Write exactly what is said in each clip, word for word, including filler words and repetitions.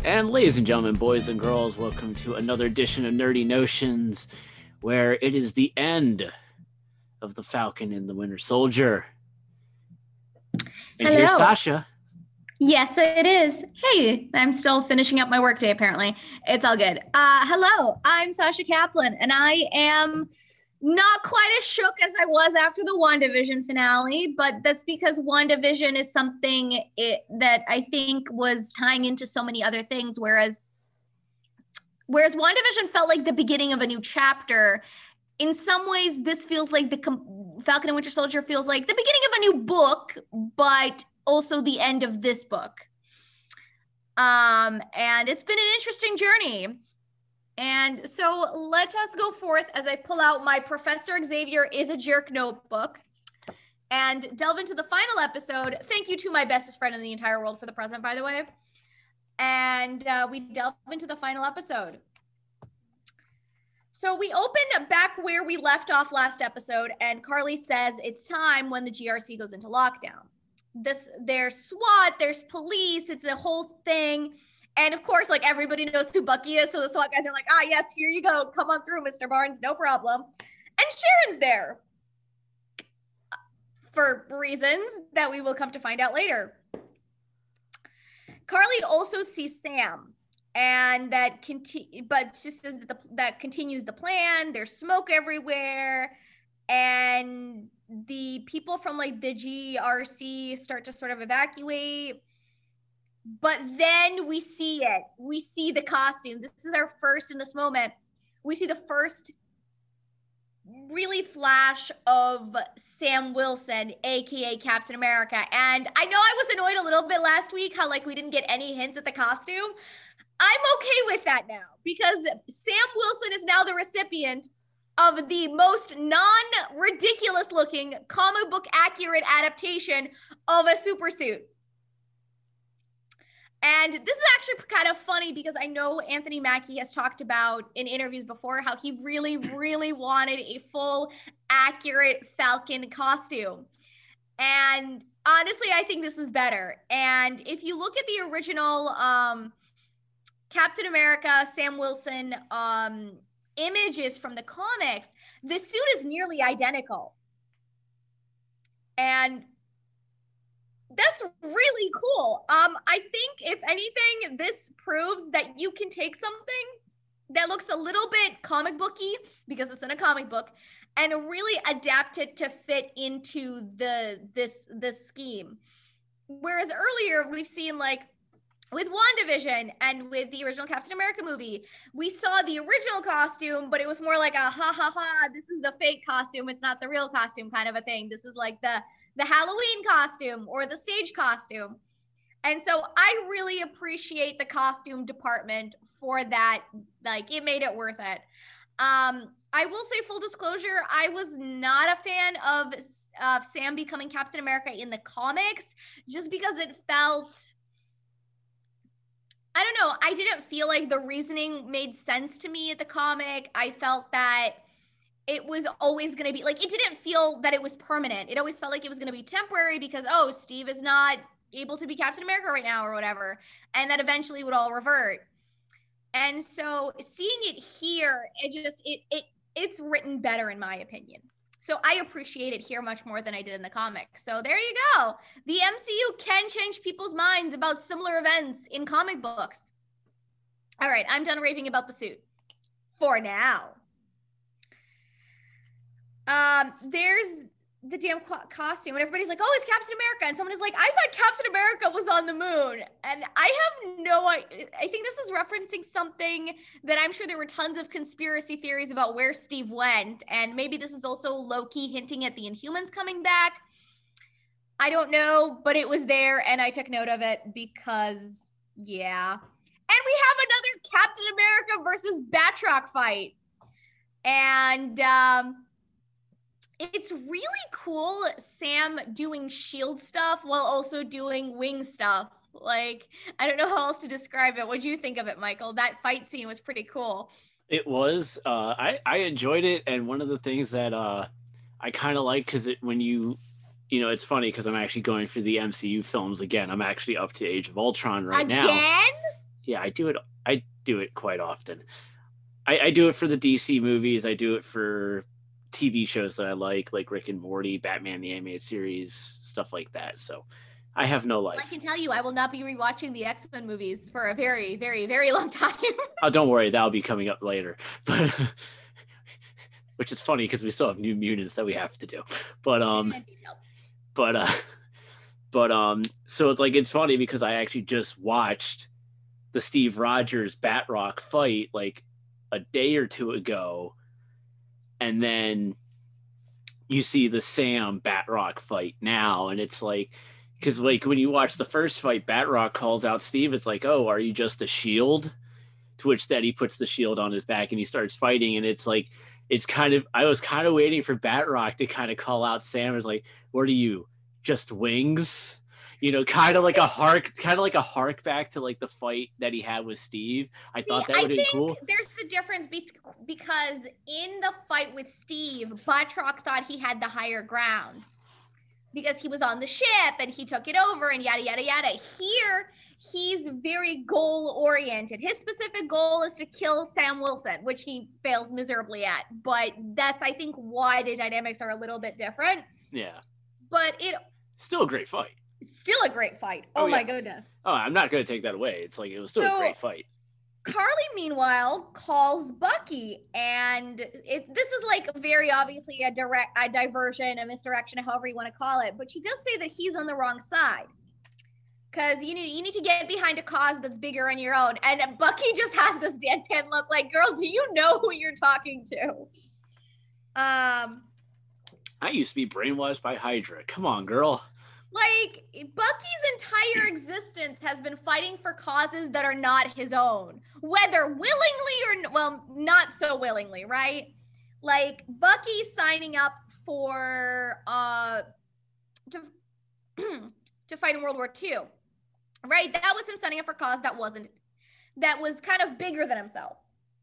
And ladies and gentlemen, boys and girls, welcome to another edition of Nerdy Notions, where it is the end of The Falcon and the Winter Soldier. And Hello. here's Tasha. Yes, it is. Hey, I'm still finishing up my workday, apparently. It's all good. Uh, hello, I'm Sasha Kaplan, and I am not quite as shook as I was after the WandaVision finale, but that's because WandaVision is something it, that I think was tying into so many other things, whereas whereas WandaVision felt like the beginning of a new chapter. In some ways, this feels like the com- Falcon and Winter Soldier feels like the beginning of a new book, but also the end of this book. Um, and it's been an interesting journey. And so let us go forth as I pull out my Professor Xavier is a Jerk notebook and delve into the final episode. Thank you to my bestest friend in the entire world for the present, by the way. And uh, we delve into the final episode. So we open back where we left off last episode, and Carly says it's time when the G R C goes into lockdown. This, there's SWAT, there's police, it's a whole thing. And of course, like everybody knows who Bucky is, so the SWAT guys are like, ah, yes, here you go. Come on through, Mister Barnes, no problem. And Sharon's there for reasons that we will come to find out later. Carly also sees Sam, and that conti- but just says that, the, that continues the plan. There's smoke everywhere, and the people from like the G R C start to sort of evacuate. But then we see it. We see the costume. This is our first in this moment. We see the first really flash of Sam Wilson, A K A Captain America. And I know I was annoyed a little bit last week how like we didn't get any hints at the costume. I'm okay with that now because Sam Wilson is now the recipient of the most non-ridiculous looking comic book accurate adaptation of a super suit. And this is actually kind of funny because I know Anthony Mackie has talked about in interviews before how he really, really wanted a full, accurate Falcon costume. And honestly, I think this is better. And if you look at the original um, Captain America, Sam Wilson um, images from the comics, the suit is nearly identical. And that's really cool. Um, I think if anything, this proves that you can take something that looks a little bit comic booky because it's in a comic book and really adapt it to fit into the this this scheme. Whereas earlier we've seen like with WandaVision and with the original Captain America movie, we saw the original costume, but it was more like a ha ha ha, this is the fake costume, it's not the real costume kind of a thing. This is like the the Halloween costume or the stage costume. And so I really appreciate the costume department for that. Like it made it worth it. Um, I will say full disclosure, I was not a fan of, of Sam becoming Captain America in the comics just because it felt, I don't know, I didn't feel like the reasoning made sense to me at the comic. I felt that it was always going to be like, it didn't feel that it was permanent. It always felt like it was going to be temporary because, oh, Steve is not able to be Captain America right now or whatever. And that eventually would all revert. And so seeing it here, it just, it, it, it's written better in my opinion. So I appreciate it here much more than I did in the comic. So there you go. The M C U can change people's minds about similar events in comic books. All right, I'm done raving about the suit for now. Um, there's the damn co- costume and everybody's like, oh, it's Captain America. And someone is like, I thought Captain America was on the moon. And I have no idea. I think this is referencing something that I'm sure there were tons of conspiracy theories about where Steve went. And maybe this is also low-key hinting at the Inhumans coming back. I don't know, but it was there and I took note of it because, yeah. And we have another Captain America versus Batroc fight. And, um, it's really cool Sam doing shield stuff while also doing wing stuff. Like, I don't know how else to describe it. What do you think of it, Michael? That fight scene was pretty cool. It was. Uh, I, I enjoyed it. And one of the things that uh, I kind of like, because when you, you know, it's funny because I'm actually going through the M C U films again. I'm actually up to Age of Ultron right again? now. yeah, I do it. I do it quite often. I, I do it for the D C movies. I do it for T V shows that I like, like Rick and Morty, Batman the Animated Series, stuff like that. So I have no life. I can tell you, I will not be rewatching the X-Men movies for a very, very, very long time. Oh, don't worry, that'll be coming up later. But which is funny because we still have New Mutants that we have to do. But um, but uh, but um, so it's like it's funny because I actually just watched the Steve Rogers Batroc fight like a day or two ago, and then you see the Sam Batroc fight now, and it's like, because like when you watch the first fight, Batroc calls out Steve. It's like, oh, are you just a shield? To which then he puts the shield on his back and he starts fighting, and it's like, it's kind of, I was kind of waiting for Batroc to kind of call out Sam. It's like, what are you, just wings? You know, kind of like a hark, kind of like a hark back to like the fight that he had with Steve. I See, thought that would be cool. There's the difference be- because in the fight with Steve, Batroc thought he had the higher ground because he was on the ship and he took it over and yada, yada, yada. Here, he's very goal oriented. His specific goal is to kill Sam Wilson, which he fails miserably at. But that's, I think, why the dynamics are a little bit different. Yeah. But it still a great fight. Still a great fight. Oh, oh yeah. My goodness. Oh, I'm not going to take that away. It's like, it was still so, a great fight. Carly, meanwhile, calls Bucky, and it, this is like very obviously a direct, a diversion, a misdirection, however you want to call it. But she does say that he's on the wrong side because you need you need to get behind a cause that's bigger on your own. And Bucky just has this deadpan look, like, "Girl, do you know who you're talking to?" Um, I used to be brainwashed by Hydra. Come on, girl. Like, Bucky's entire existence has been fighting for causes that are not his own, whether willingly or, well, not so willingly, right? Like, Bucky signing up for, uh, to, to fight in World War Two, right? That was him signing up for a cause that wasn't, that was kind of bigger than himself.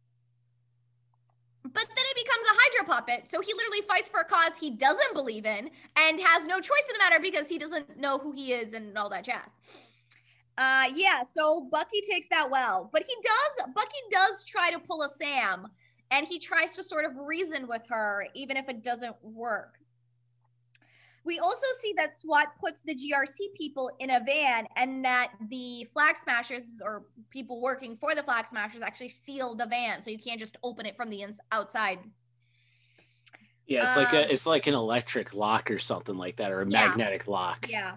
But then it becomes a Hydra puppet. So he literally fights for a cause he doesn't believe in and has no choice in the matter because he doesn't know who he is and all that jazz. Uh, yeah, so Bucky takes that well. But he does, Bucky does try to pull a Sam, and he tries to sort of reason with her, even if it doesn't work. We also see that SWAT puts the G R C people in a van, and that the Flag Smashers or people working for the Flag Smashers actually seal the van, so you can't just open it from the ins- outside. Yeah, it's um, like a, it's like an electric lock or something like that, or a yeah, magnetic lock. Yeah.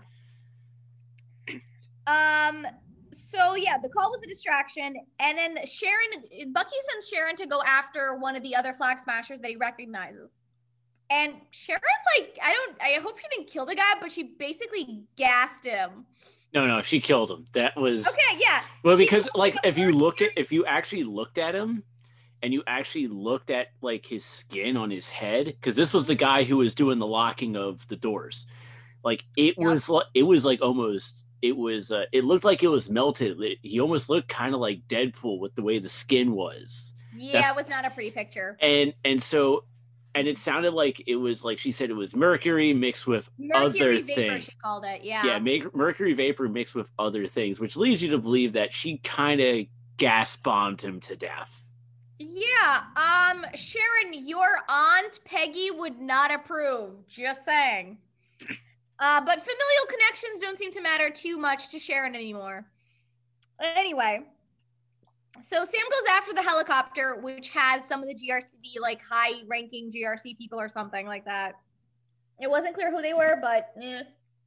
Um. So yeah, the call was a distraction, and then Sharon, Bucky sends Sharon to go after one of the other Flag Smashers that he recognizes. And Sharon, like, I don't, I hope she didn't kill the guy, but she basically gassed him. No, no, she killed him. That was okay. Yeah. Well, because like if you look at, if you actually looked at him, and you actually looked at like his skin on his head, because this was the guy who was doing the locking of the doors. Like it yep. was, it was like almost, it was, uh, it looked like it was melted. It, he almost looked kind of like Deadpool with the way the skin was. Yeah, That's, it was not a pretty picture. And and so. And it sounded like it was like she said it was mercury mixed with mercury other vapor, things. She called it, yeah. Yeah, make, mercury vapor mixed with other things, which leads you to believe that she kind of gas bombed him to death. Yeah, um, Sharon, your aunt Peggy would not approve. Just saying. Uh, but familial connections don't seem to matter too much to Sharon anymore. Anyway. So Sam goes after the helicopter, which has some of the G R C, like high-ranking G R C people or something like that. It wasn't clear who they were, but eh.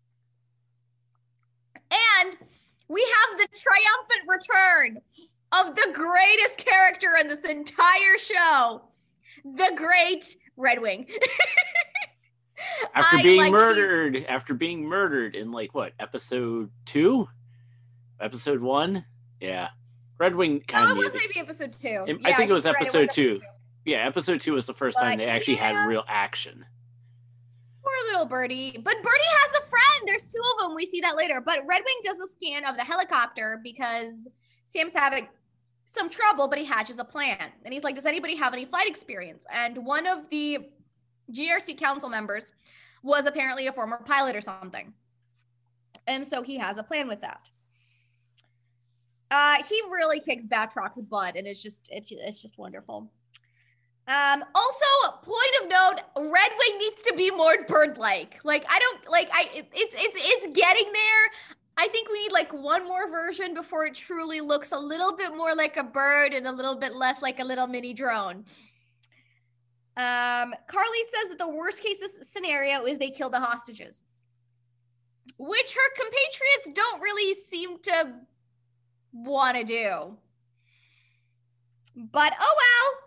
And we have the triumphant return of the greatest character in this entire show, the great Red Wing. After being like murdered, you. after being murdered in like what, episode two? Episode one? Yeah. Red Wing kind no, of. It was maybe episode two. It, yeah, I think it was episode it was two. Episode two. Yeah, episode two was the first but, time they actually yeah. had real action. Poor little Birdie. But Birdie has a friend. There's two of them. We see that later. But Red Wing does a scan of the helicopter because Sam's having some trouble, but he hatches a plan. And he's like, does anybody have any flight experience? And one of the G R C council members was apparently a former pilot or something. And so he has a plan with that. Uh, he really kicks Batroc's butt, and it's just it's, it's just wonderful. Um, also, point of note, Red Wing needs to be more bird-like. Like, I don't like I it, it's it's it's getting there. I think we need like one more version before it truly looks a little bit more like a bird and a little bit less like a little mini drone. Um, Carly says that the worst case scenario is they kill the hostages, which her compatriots don't really seem to want to do. But oh well.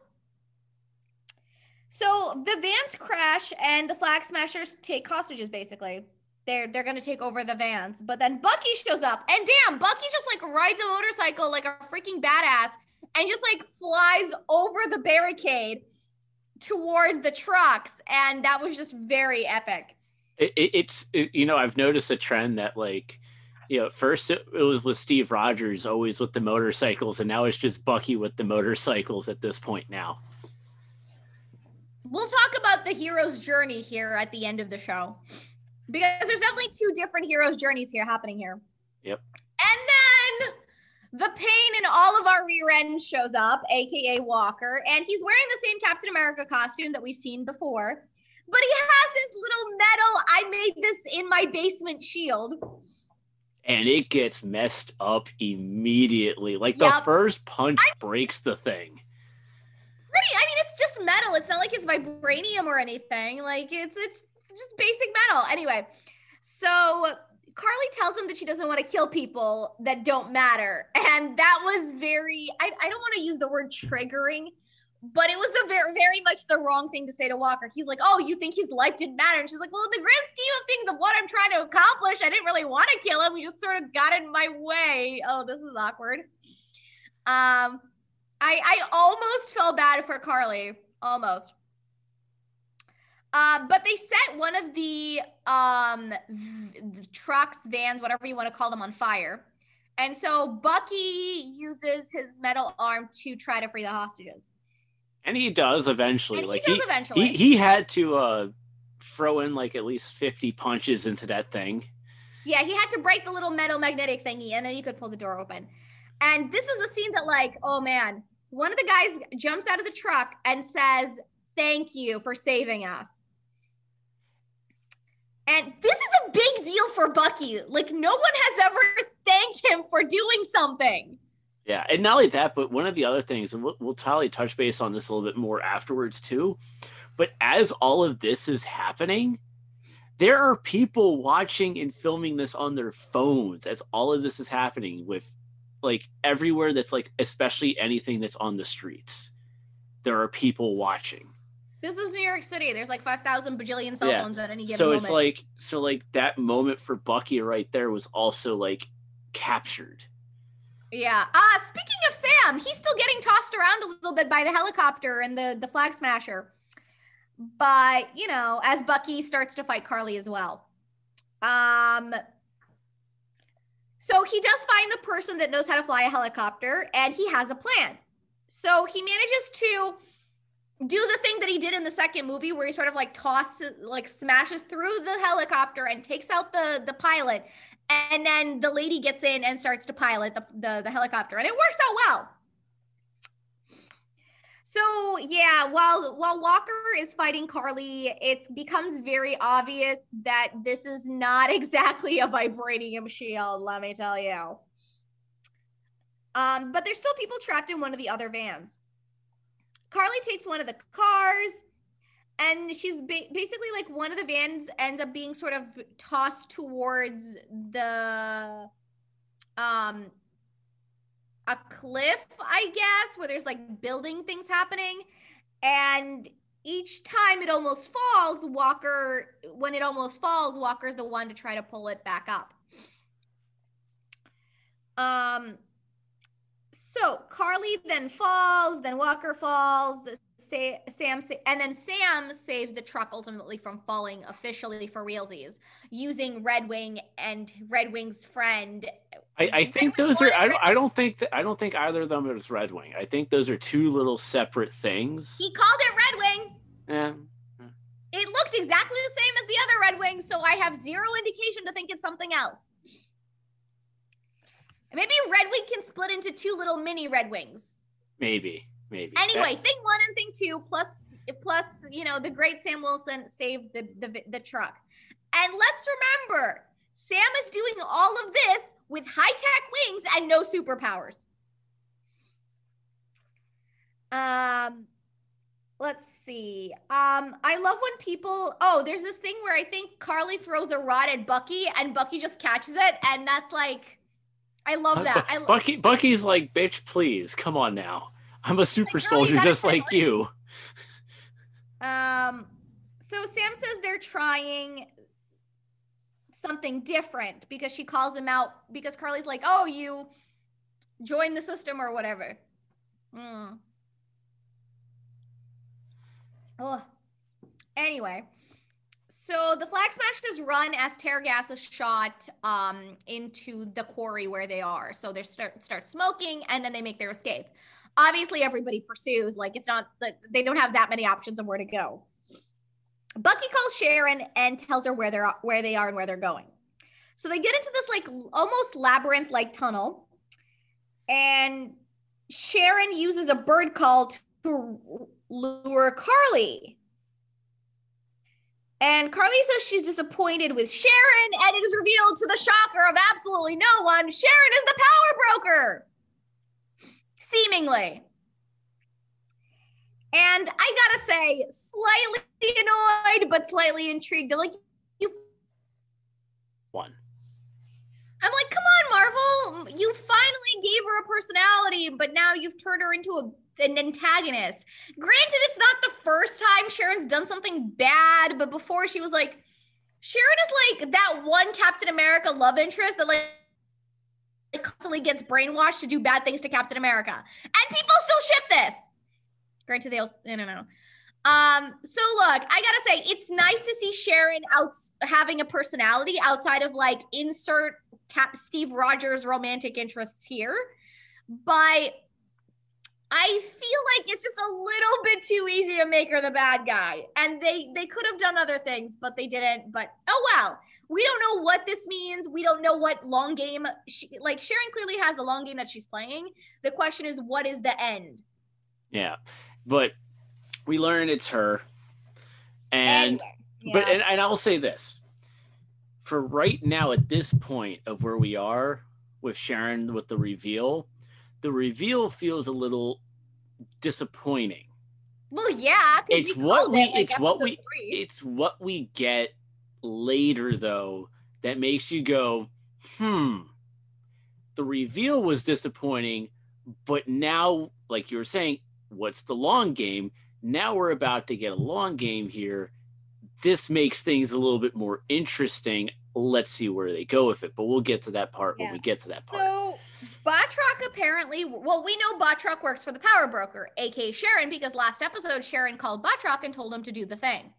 So the vans crash and the Flag Smashers take hostages, basically. They're, they're going to take over the vans. But then Bucky shows up. And damn, Bucky just like rides a motorcycle like a freaking badass and just like flies over the barricade towards the trucks. And that was just very epic. It, it, it's, it, you know, I've noticed a trend that like, you know, first it, it was with Steve Rogers, always with the motorcycles. And now it's just Bucky with the motorcycles at this point now. We'll talk about the hero's journey here at the end of the show, because there's definitely two different hero's journeys here happening here. Yep. And then the pain in all of our rear ends shows up, aka Walker, and he's wearing the same Captain America costume that we've seen before, but he has his little metal, I made this in my basement shield. And it gets messed up immediately. Like yep. the first punch I- breaks the thing. Pretty, I mean, it's just metal. It's not like it's vibranium or anything. Like it's, it's it's just basic metal. Anyway, so Carly tells him that she doesn't want to kill people that don't matter. And that was very, I, I don't want to use the word triggering, but it was the very, very much the wrong thing to say to Walker. He's like, oh, you think his life didn't matter? And she's like, well, in the grand scheme of things of what I'm trying to accomplish, I didn't really want to kill him. We just sort of got in my way. Oh, this is awkward. Um, I, I almost felt bad for Carly, almost. Uh, but they set one of the um, v- trucks, vans, whatever you want to call them, on fire. And so Bucky uses his metal arm to try to free the hostages. And he does eventually. And like he does he, eventually. He, he had to uh, throw in like at least fifty punches into that thing. Yeah, he had to break the little metal magnetic thingy, and then he could pull the door open. And this is the scene that, like, oh man, one of the guys jumps out of the truck and says, thank you for saving us. And this is a big deal for Bucky. Like, no one has ever thanked him for doing something. Yeah, and not only that, but one of the other things, and we'll, we'll totally touch base on this a little bit more afterwards too, but as all of this is happening, there are people watching and filming this on their phones as all of this is happening, with like everywhere that's like, especially anything that's on the streets. There are people watching. This is New York City. There's like five thousand bajillion cell yeah. phones at any given so moment. So it's like, so like that moment for Bucky right there was also like captured. Yeah. Uh, speaking of Sam, he's still getting tossed around a little bit by the helicopter and the, the Flag Smasher. But, you know, as Bucky starts to fight Carly as well. Um, so he does find the person that knows how to fly a helicopter, and he has a plan. So he manages to do the thing that he did in the second movie, where he sort of like tosses, like smashes through the helicopter and takes out the, the pilot. And then the lady gets in and starts to pilot the, the, the helicopter, and it works out well. So yeah, while while Walker is fighting Carly, it becomes very obvious that this is not exactly a vibranium shield, let me tell you. Um, but there's still people trapped in one of the other vans. Carly takes one of the cars, and she's ba- basically like one of the vans ends up being sort of tossed towards the um a cliff, I guess, where there's like building things happening. And each time it almost falls, Walker, when it almost falls, Walker's the one to try to pull it back up. Um, so Carly then falls, then Walker falls, Sam, and then Sam saves the truck ultimately from falling officially for realsies, using Red Wing and Red Wing's friend. I, I think those are. I don't. I don't think that. I don't think either of them is Red Wing. I think those are two little separate things. He called it Red Wing. Yeah. It looked exactly the same as the other Red Wing, so I have zero indication to think it's something else. Maybe Red Wing can split into two little mini Red Wings. Maybe, maybe. Anyway, that- thing one and thing two, plus, plus, you know, the great Sam Wilson saved the, the, the truck. And let's remember, Sam is doing all of this with high-tech wings and no superpowers. Um, let's see. Um, I love when people, oh, there's this thing where I think Carly throws a rod at Bucky and Bucky just catches it. And that's like, I love that. I lo- Bucky, Bucky's like, bitch, please, come on now. I'm a super Like, girl, you soldier gotta just like settle it. you. Um, so Sam says they're trying something different because she calls him out because Carly's like, oh, you joined the system or whatever. Hmm. Oh. Anyway, so the Flag Smashers run as tear gas is shot um, into the quarry where they are. So they start start smoking and then they make their escape. Obviously, everybody pursues. Like, it's not that they don't have that many options of where to go. Bucky calls Sharon and tells her where they're where they are and where they're going. So they get into this like almost labyrinth-like tunnel, and Sharon uses a bird call to lure Carly. And Carly says she's disappointed with Sharon, and it is revealed to the shocker of absolutely no one, Sharon is the power broker. Seemingly. And I gotta say, slightly annoyed, but slightly intrigued. I'm like, you. One. I'm like, come on, Marvel. You finally gave her a personality, but now you've turned her into a, an antagonist. Granted, it's not the first time Sharon's done something bad, but before she was like, Sharon is like that one Captain America love interest that like constantly gets brainwashed to do bad things to Captain America. And people still ship this. Granted, they also, I don't know. Um, so look, I gotta say, it's nice to see Sharon out having a personality outside of like insert Cap Steve Rogers romantic interests here. But I feel like it's just a little bit too easy to make her the bad guy. And they they could have done other things, but they didn't. But oh well, we don't know what this means. We don't know what long game, she, like Sharon clearly has a long game that she's playing. The question is, what is the end? Yeah, but we learn it's her. And Anyway, yeah. but and, and I'll say this. For right now, at this point of where we are with Sharon with the reveal, the reveal feels a little disappointing. Well, yeah, it's we what we it, like, it's what we three. it's what we get later though that makes you go, hmm. The reveal was disappointing, but now, like you were saying, what's the long game? Now we're about to get a long game here. This makes things a little bit more interesting. Let's see where they go with it, but we'll get to that part yeah. when we get to that part. So Batroc apparently, well, we know Batroc works for the power broker, aka Sharon, because last episode Sharon called Batroc and told him to do the thing.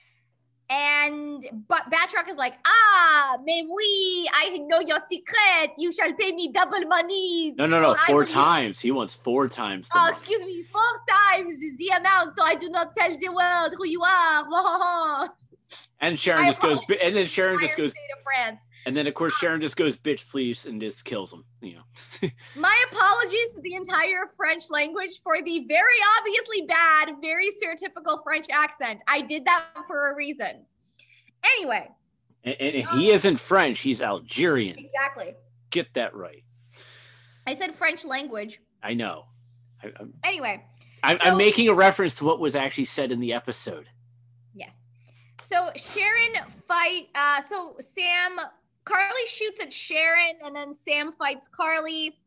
And but Batroc is like, ah, mais oui, I know your secret. You shall pay me double money. No, no, no, so four times. He wants four times. Oh, money. Excuse me, four times the amount, so I do not tell the world who you are. And Sharon I just goes, and then Sharon just goes, state of France. And then of course Sharon just goes, bitch, please, and just kills him. You know. My apologies to the entire French language for the very obviously bad, very stereotypical French accent. I did that for a reason. Anyway. And, and um, he isn't French, he's Algerian. Exactly. Get that right. I said French language. I know. I, I'm, anyway. I'm, so, I'm making a reference to what was actually said in the episode. Yes. So Sharon fight, uh, so Sam, Carly shoots at Sharon and then Sam fights Carly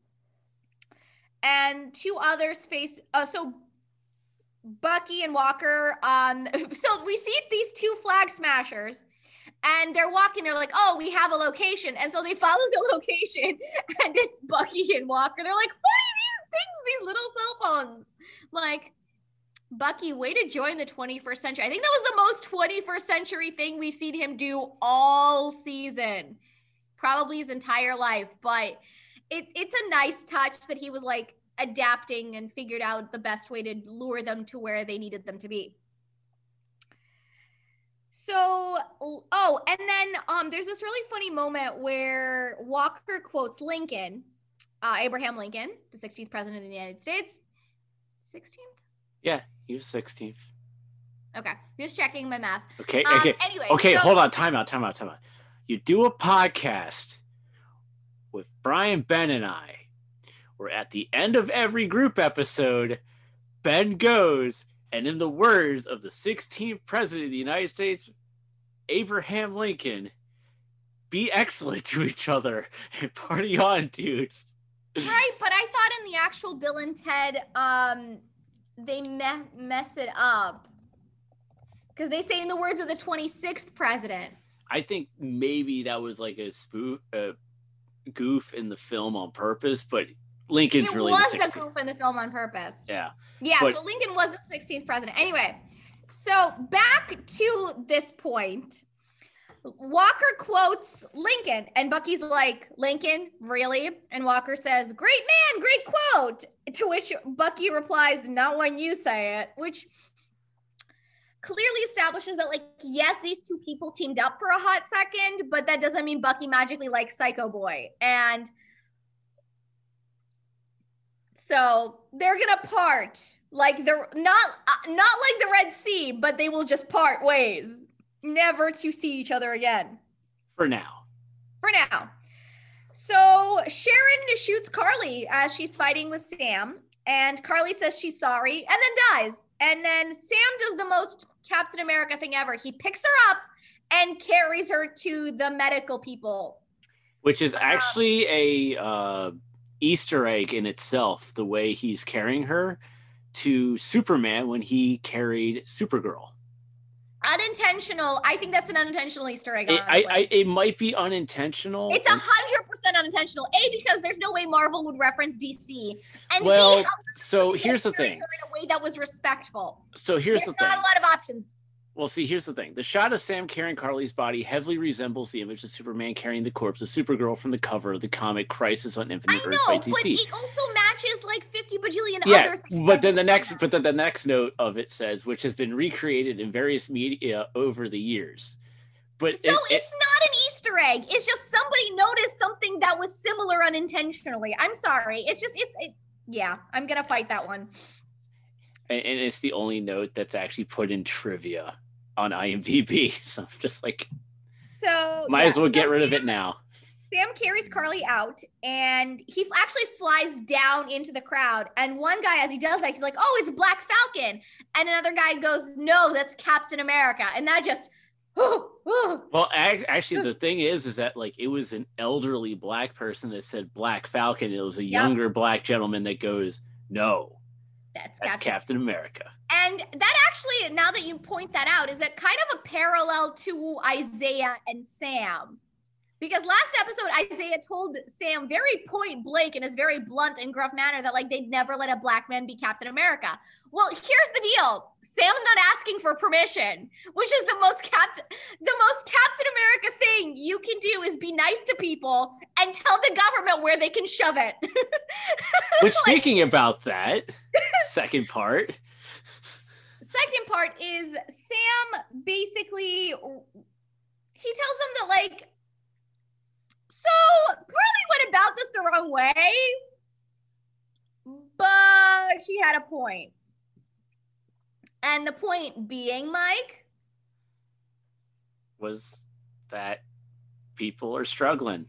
and two others face, uh, so Bucky and Walker, um, so we see these two flag smashers and they're walking, they're like, oh, we have a location. And so they follow the location and it's Bucky and Walker. They're like, what are these things, these little cell phones? Like, Bucky, way to join the twenty-first century. I think that was the most twenty-first century thing we've seen him do all season, probably his entire life. But it, it's a nice touch that he was like adapting and figured out the best way to lure them to where they needed them to be. So, oh, and then um, there's this really funny moment where Walker quotes Lincoln. uh, Abraham Lincoln, the sixteenth president of the United States. sixteenth? Yeah, he was sixteenth. Okay, just checking my math. Okay, um, okay. Anyway, okay, so- hold on. Time out, time out, time out. You do a podcast with Brian, Ben, and I, where at the end of every group episode, Ben goes, and in the words of the sixteenth president of the United States, Abraham Lincoln, be excellent to each other and party on, dudes. Right, but I thought in the actual Bill and Ted, um, they me- mess it up. Because they say in the words of the twenty-sixth president. I think maybe that was like a spoof, uh, goof in the film on purpose, but Lincoln's it really was the the sixteenth. goof in the film on purpose. Yeah. Yeah, but- so Lincoln was the sixteenth president. Anyway, so back to this point. Walker quotes Lincoln, and Bucky's like, Lincoln, really? And Walker says, great man, great quote. To which Bucky replies, not when you say it, which clearly establishes that, like, yes, these two people teamed up for a hot second, but that doesn't mean Bucky magically likes Psycho Boy. And so they're gonna part, like they're not uh, not like the Red Sea, but they will just part ways, never to see each other again. For now. For now. So Sharon shoots Carly as she's fighting with Sam, and Carly says she's sorry and then dies. And then Sam does the most Captain America thing ever. He picks her up and carries her to the medical people. Which is Uh, actually a uh, Easter egg in itself, the way he's carrying her to Superman when he carried Supergirl. Unintentional. I think that's an unintentional Easter egg. It, I, honestly. I, it might be unintentional. It's a and- hundred percent unintentional. A, because there's no way Marvel would reference D C, and Well, B, how so could they here's the carry thing. her in a way that was respectful. So here's There's the not thing. a lot of options. Well, see, here's the thing. The shot of Sam carrying Carly's body heavily resembles the image of Superman carrying the corpse of Supergirl from the cover of the comic Crisis on I Infinite Earths know, by but D C. it also matches like fifty bajillion Yeah, other things. but then the I've next, done. but then the next note of it says, which has been recreated in various media over the years. But So it, it- it's not an Easter egg. It's just somebody noticed something that was similar unintentionally. I'm sorry. It's just it's it, yeah. I'm gonna fight that one. and, and it's the only note that's actually put in trivia on IMDb. So I'm just like, So might yeah, as well so get rid of Sam- it now. Sam carries Carly out, and he f- actually flies down into the crowd. And one guy, as he does that, he's like, "Oh, it's Black Falcon," and another guy goes, "No, that's Captain America." And that just, oh, oh. Well, ac- actually, the thing is, is that like it was an elderly black person that said Black Falcon. It was a Yep. younger black gentleman that goes, "No, that's that's Captain. Captain America." And that actually, now that you point that out, is a kind of a parallel to Isaiah and Sam. Because last episode, Isaiah told Sam very point blank in his very blunt and gruff manner that like they'd never let a black man be Captain America. Well, here's the deal. Sam's not asking for permission, which is the most Captain the most Captain America thing you can do is be nice to people and tell the government where they can shove it. Which, speaking about that, second part, Second part is Sam basically, he tells them that like, so Carly went about this the wrong way, but she had a point. And the point being, Mike, was that people are struggling.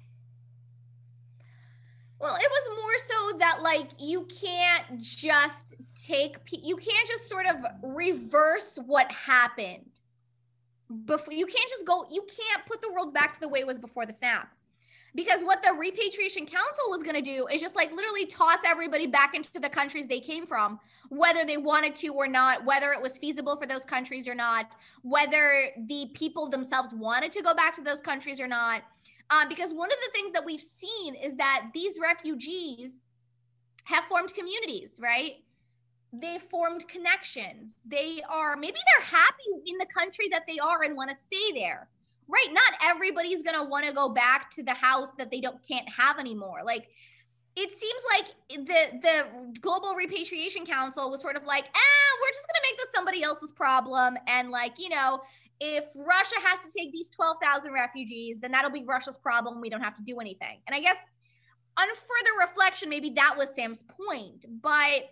well, it was more so that like you can't just take, pe- you can't just sort of reverse what happened. Before you can't just go, you can't put the world back to the way it was before the snap. Because what the Repatriation Council was going to do is just like literally toss everybody back into the countries they came from, whether they wanted to or not, whether it was feasible for those countries or not, whether the people themselves wanted to go back to those countries or not. Um, because one of the things that we've seen is that these refugees have formed communities, right? They've formed connections. They are, maybe they're happy in the country that they are and want to stay there. Right, not everybody's gonna want to go back to the house that they don't can't have anymore. Like, it seems like the the Global Repatriation Council was sort of like, eh, we're just gonna make this somebody else's problem, and like, you know, if Russia has to take these twelve thousand refugees, then that'll be Russia's problem. We don't have to do anything. And I guess on further reflection, maybe that was Sam's point, but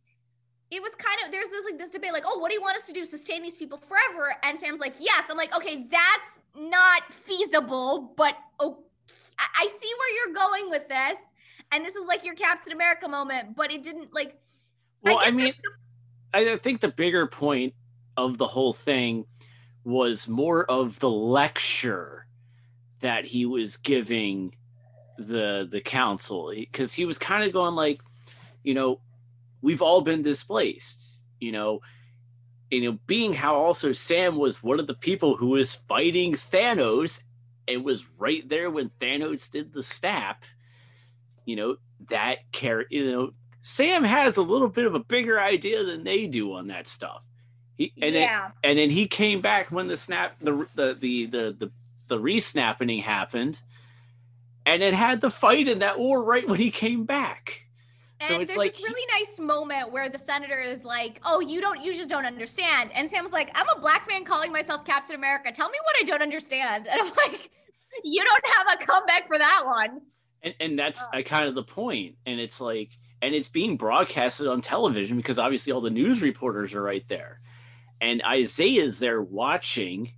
it was kind of, there's this like this debate, like, oh, what do you want us to do? Sustain these people forever? And Sam's like, yes. I'm like, okay, that's not feasible, but oh, I, I see where you're going with this. And this is like your Captain America moment, but it didn't like, well, I, I mean, the- I think the bigger point of the whole thing was more of the lecture that he was giving the the council, because he was kind of going like, you know, we've all been displaced, you know, you know, being how also Sam was one of the people who was fighting Thanos and was right there when Thanos did the snap, you know, that character, you know, Sam has a little bit of a bigger idea than they do on that stuff. He, and yeah. then, and then he came back when the snap, the the the the the, the re-snapping happened, and it had the fight in that war right when he came back. And so it's there's like this really he, nice moment where the senator is like, oh, you don't, you just don't understand. And Sam's like, I'm a black man calling myself Captain America. Tell me what I don't understand. And I'm like, you don't have a comeback for that one. And, and that's uh, kind of the point. And it's like, and it's being broadcasted on television because obviously all the news reporters are right there. And Isaiah's there watching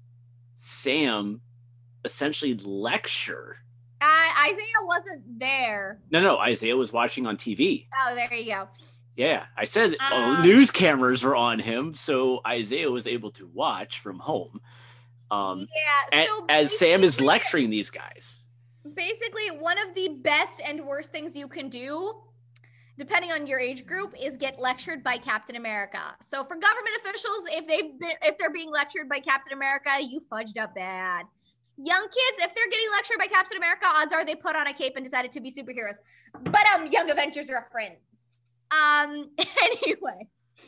Sam essentially lecture. Uh, Isaiah wasn't there. No, no, Isaiah was watching on T V. Oh, there you go. Yeah, I said um, oh, news cameras were on him, so Isaiah was able to watch from home. Um, yeah, so as Sam is lecturing these guys. Basically, one of the best and worst things you can do, depending on your age group, is get lectured by Captain America. So for government officials, if they've been, if they're being lectured by Captain America, you fudged up bad. Young kids, if they're getting lectured by Captain America, odds are they put on a cape and decided to be superheroes. But um, Young Avengers are friends. Um, anyway.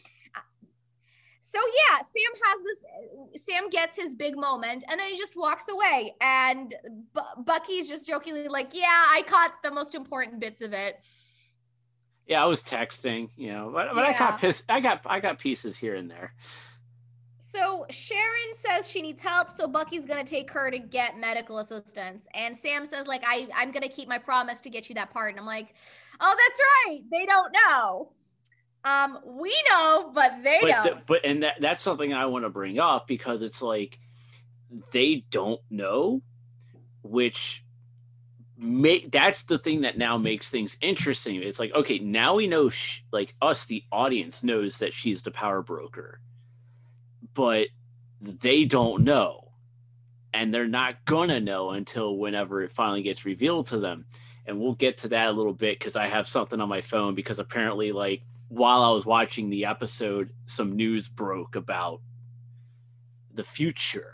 So yeah, Sam has this, Sam gets his big moment and then he just walks away. And B- Bucky's just jokingly like, yeah, I caught the most important bits of it. Yeah, I was texting, you know, but, but yeah. I got pissed. I got, I got pieces here and there. So Sharon says she needs help, so Bucky's going to take her to get medical assistance. And Sam says, like, I, I'm going to keep my promise to get you that part. And I'm like, oh, that's right. They don't know. Um, we know, but they but don't. The, but, and that, that's something I want to bring up because it's like, they don't know, which make, that's the thing that now makes things interesting. It's like, okay, now we know, sh- like us, the audience knows that she's the power broker. But they don't know, and they're not gonna know until whenever it finally gets revealed to them. And we'll get to that a little bit because I have something on my phone because apparently, like, while I was watching the episode, some news broke about the future.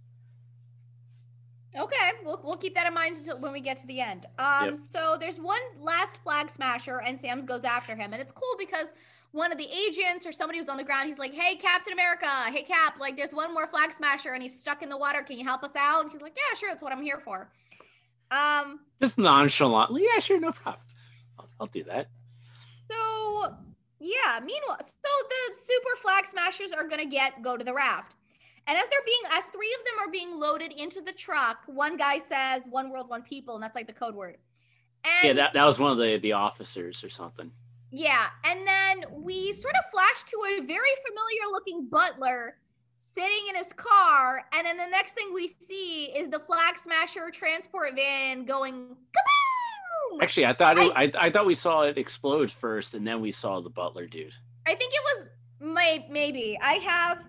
Okay, we'll we'll keep that in mind until when we get to the end. Um, yep. So there's one last flag smasher, and Sam goes after him, and it's cool because one of the agents or somebody was on the ground. He's like, hey, Captain America, hey, Cap, like there's one more flag smasher and he's stuck in the water. Can you help us out? And she's like, yeah, sure. That's what I'm here for. Um, Just nonchalantly. Yeah, sure. No problem. I'll, I'll do that. So, yeah. Meanwhile, so the super flag smashers are going to get, go to the raft. And as they're being, as three of them are being loaded into the truck, one guy says, one world, one people. And that's like the code word. And yeah, that, that was one of the, the officers or something. Yeah, and then we sort of flash to a very familiar looking butler sitting in his car, and then the next thing we see is the flag smasher transport van going kaboom! Actually, I thought it, I, I, I thought we saw it explode first, and then we saw the butler dude. I think it was my maybe. I have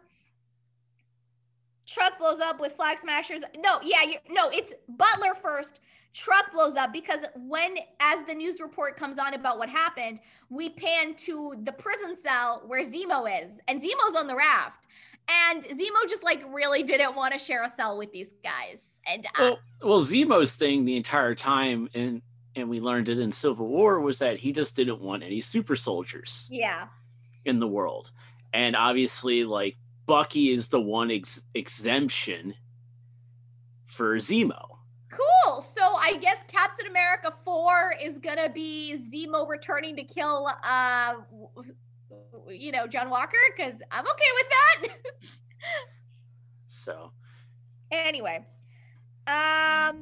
truck blows up with flag smashers. No, yeah, you, no, it's butler first. Truck blows up because when, as the news report comes on about what happened, we pan to the prison cell where Zemo is, and Zemo's on the raft, and Zemo just like really didn't want to share a cell with these guys. And uh, well, well, Zemo's thing the entire time, and and we learned it in Civil War, was that he just didn't want any super soldiers. Yeah. In the world, and obviously, like Bucky is the one ex- exemption for Zemo. Cool. So I guess Captain America four is going to be Zemo returning to kill, uh, you know, John Walker, because I'm okay with that. So. Anyway. Um,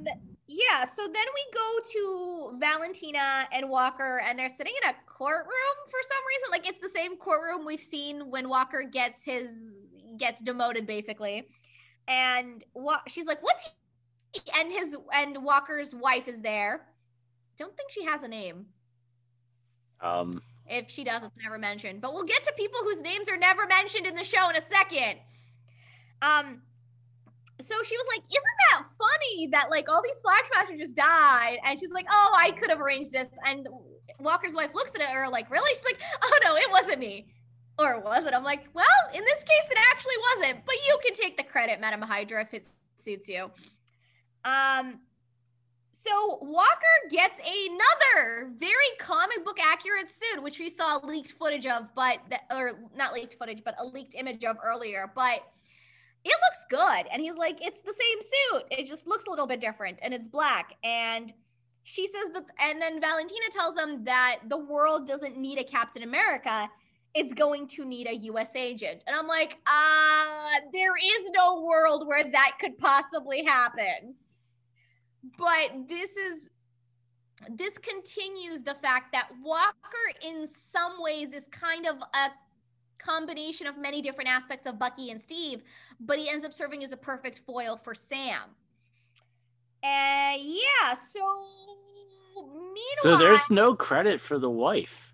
yeah, so then we go to Valentina and Walker, and they're sitting in a courtroom for some reason. Like it's the same courtroom we've seen when Walker gets his gets demoted, basically. And wa- she's like, "What's he?" And his and Walker's wife is there. Don't think she has a name. Um, if she does, it's never mentioned. But we'll get to people whose names are never mentioned in the show in a second. Um. So she was like, "Isn't that funny that like all these Flashmasters just died?" And she's like, "Oh, I could have arranged this." And Walker's wife looks at her like, "Really?" She's like, "Oh no, it wasn't me." Or was it? I'm like, well, in this case, it actually wasn't. But you can take the credit, Madam Hydra, if it suits you. Um, so Walker gets another very comic book accurate suit, which we saw leaked footage of, but or not leaked footage, but a leaked image of earlier. But it looks good. And he's like, it's the same suit. It just looks a little bit different and it's black. And she says that, and then Valentina tells him that the world doesn't need a Captain America. It's going to need a U S agent. And I'm like, ah, uh, there is no world where that could possibly happen. But this is, this continues the fact that Walker in some ways is kind of a combination of many different aspects of Bucky and Steve, but he ends up serving as a perfect foil for Sam. And yeah, so meanwhile, so there's no credit for the wife.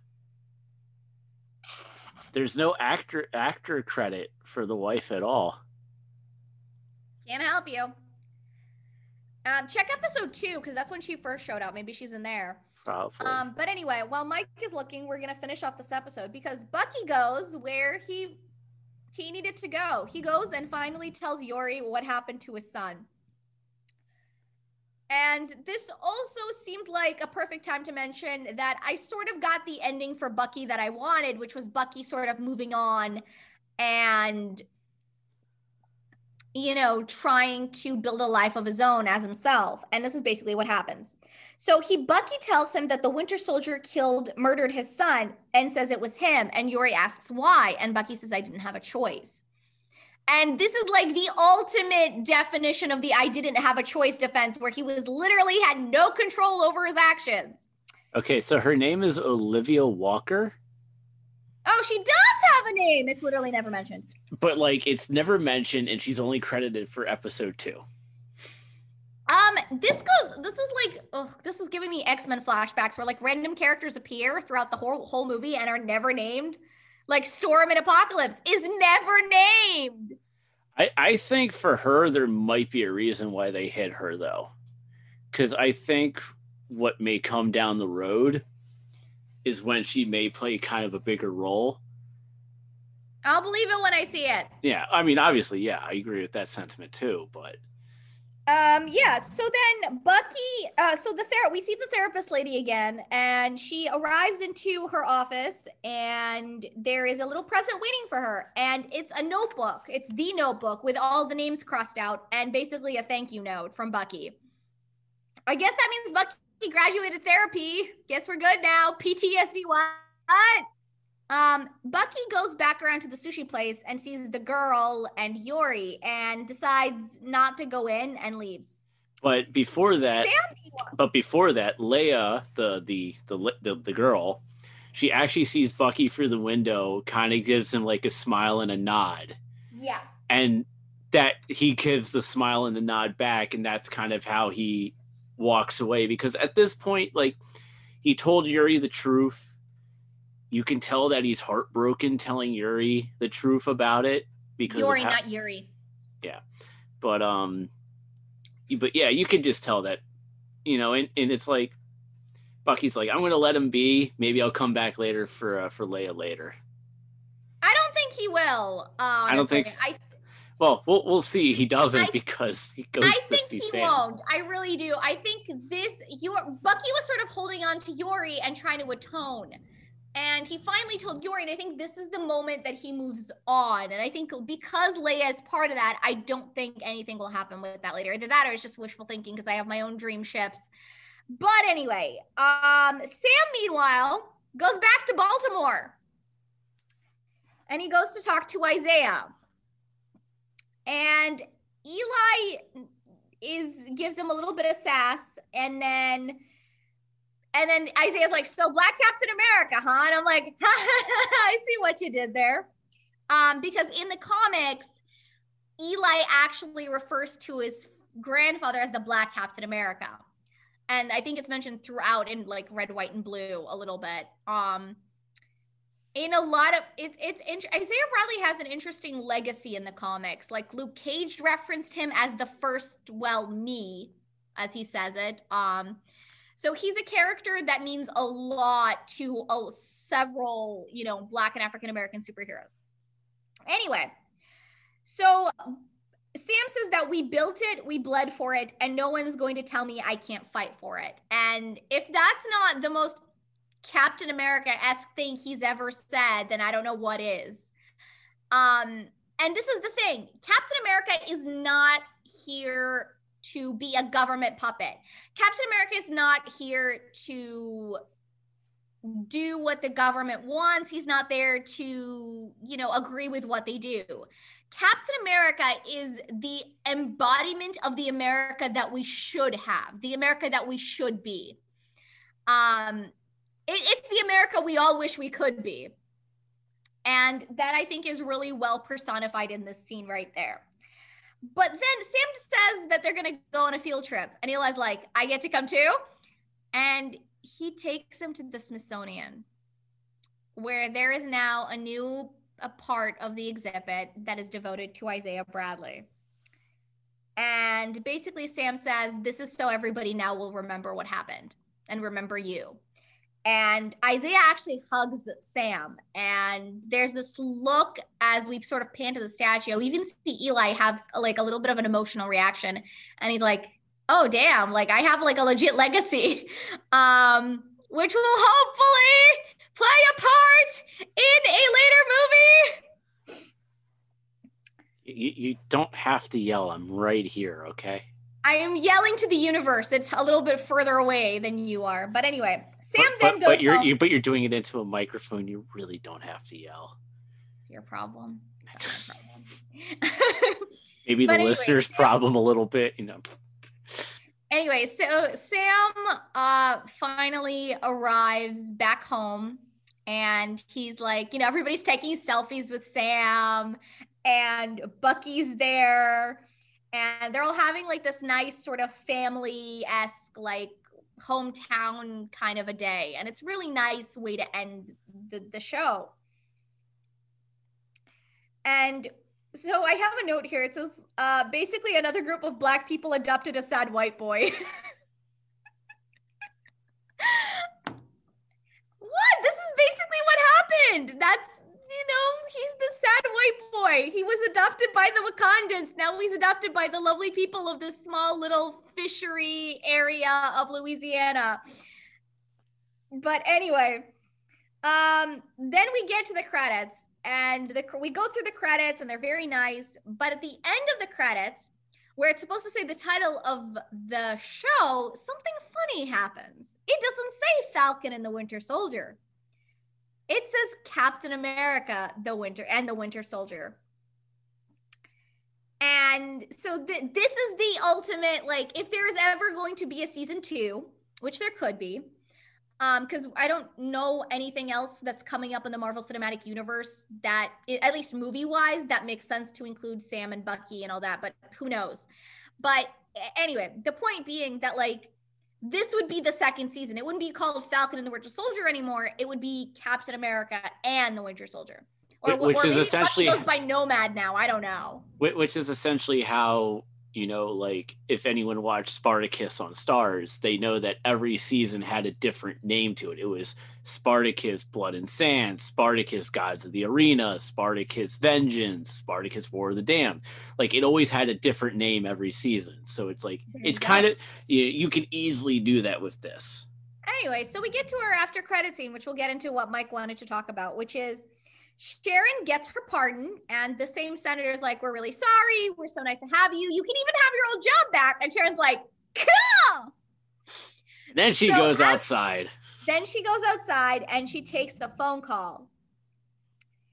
There's no actor actor credit for the wife at all. Can't help you. Um, check episode two because that's when she first showed up. Maybe she's in there. Probably. Um, but anyway, while Mike is looking, we're gonna finish off this episode because Bucky goes where he he needed to go. He goes and finally tells Yori what happened to his son. And this also seems like a perfect time to mention that I sort of got the ending for Bucky that I wanted, which was Bucky sort of moving on and, you know, trying to build a life of his own as himself. And this is basically what happens. So he, Bucky tells him that the Winter Soldier killed, murdered his son and says it was him. And Yori asks why. And Bucky says, I didn't have a choice. And this is like the ultimate definition of the I didn't have a choice defense, where he was literally had no control over his actions. Okay, so her name is Olivia Walker. Oh, she does have a name. It's literally never mentioned. But like, it's never mentioned, and she's only credited for episode two. Um, this goes, this is like, oh, this is giving me X-Men flashbacks where like random characters appear throughout the whole whole movie and are never named. Like Storm and Apocalypse is never named. I, I think for her, there might be a reason why they hid her, though. Because I think what may come down the road is when she may play kind of a bigger role. I'll believe it when I see it. Yeah, I mean, obviously, yeah, I agree with that sentiment, too, but... Um, yeah, so then Bucky, uh, so the ther- we see the therapist lady again, and she arrives into her office, and there is a little present waiting for her, and it's a notebook. It's the notebook with all the names crossed out, and basically a thank you note from Bucky. I guess that means Bucky graduated therapy. Guess we're good now. P T S D, what? Um, Bucky goes back around to the sushi place and sees the girl and Yori and decides not to go in and leaves. But before that, Sam, but before that, Leia, the, the the the the girl, she actually sees Bucky through the window, kind of gives him like a smile and a nod. Yeah. And that he gives the smile and the nod back, and that's kind of how he walks away. Because at this point, like, he told Yuri the truth. You can tell that he's heartbroken telling Yuri the truth about it. Because Yuri, how, not Yuri. Yeah. But, um, but yeah, you can just tell that, you know, and, and it's like, Bucky's like, I'm going to let him be. Maybe I'll come back later for, uh, for Leia later. I don't think he will. Uh, I don't think so. I, well, well, we'll see. He doesn't I, because he goes I to think see he Sam. won't. I really do. I think this, Yor- Bucky was sort of holding on to Yuri and trying to atone. And he finally told Yuri, and I think this is the moment that he moves on. And I think because Leia is part of that, I don't think anything will happen with that later. Either that or it's just wishful thinking because I have my own dream ships. But anyway, um, Sam, meanwhile, goes back to Baltimore. And he goes to talk to Isaiah. And Eli is gives him a little bit of sass, and then and then Isaiah's like, so Black Captain America, huh? And I'm like, I see what you did there. Um, because in the comics, Eli actually refers to his grandfather as the Black Captain America. And I think it's mentioned throughout in like red, white, and blue a little bit. Um, in a lot of it's it's int- Isaiah Bradley has an interesting legacy in the comics. Like Luke Cage referenced him as the first, well, me, as he says it. Um, so he's a character that means a lot to uh, several, you know, Black and African American superheroes. Anyway, so Sam says that we built it, we bled for it, and no one's going to tell me I can't fight for it. And if that's not the most Captain America-esque thing he's ever said, then I don't know what is. Um, and this is the thing. Captain America is not here to be a government puppet. Captain America is not here to do what the government wants. He's not there to, you know, agree with what they do. Captain America is the embodiment of the America that we should have, the America that we should be. Um, it, it's the America we all wish we could be. And that I think is really well personified in this scene right there. But then Sam says that they're going to go on a field trip. And Eli's like, I get to come too? And he takes him to the Smithsonian, where there is now a new a part of the exhibit that is devoted to Isaiah Bradley. And basically Sam says, this is so everybody now will remember what happened and remember you. And Isaiah actually hugs Sam. And there's this look as we sort of pan to the statue. We even see Eli have like a little bit of an emotional reaction. And he's like, oh, damn, like I have like a legit legacy, um, which will hopefully play a part in a later movie. You, you don't have to yell. I'm right here, okay? I am yelling to the universe. It's a little bit further away than you are. But anyway, Sam but, then but, goes but you're, home. you, but you're doing it into a microphone. You really don't have to yell. Your problem. That's my problem. Maybe the anyway, listener's Sam, problem a little bit, you know. Anyway, so Sam uh, finally arrives back home, and he's like, you know, everybody's taking selfies with Sam, and Bucky's there, and they're all having like this nice sort of family-esque, like hometown kind of a day. And it's really nice way to end the, the show. And so I have a note here. It says, uh, basically another group of Black people adopted a sad white boy. What? This is basically what happened. That's, you know, he's the sad white boy. He was adopted by the Wakandans. Now he's adopted by the lovely people of this small little fishery area of Louisiana. But anyway, um, then we get to the credits. And the, we go through the credits and they're very nice. But at the end of the credits, where it's supposed to say the title of the show, something funny happens. It doesn't say Falcon and the Winter Soldier. It says Captain America, the Winter and the Winter Soldier. And so th- this is the ultimate, like, if there is ever going to be a season two, which there could be, Um, because I don't know anything else that's coming up in the Marvel Cinematic Universe that, at least movie-wise, that makes sense to include Sam and Bucky and all that, but who knows? But anyway, the point being that, like, this would be the second season. It wouldn't be called Falcon and the Winter Soldier anymore. It would be Captain America and the Winter Soldier. Or, which or is maybe essentially Bucky goes by Nomad now. I don't know. Which is essentially how, you know, like if anyone watched Spartacus on Stars, they know that every season had a different name to it. It was Spartacus Blood and Sand, Spartacus Gods of the Arena, Spartacus Vengeance, Spartacus War of the Damned. Like it always had a different name every season. So it's like, it's kind of, you, you can easily do that with this. Anyway, so we get to our after credit scene, which we'll get into what Mike wanted to talk about, which is Sharon gets her pardon, and the same senator's like, we're really sorry. We're so nice to have you. You can even have your old job back. And Sharon's like, cool. Then she so goes as, outside. Then she goes outside and she takes a phone call.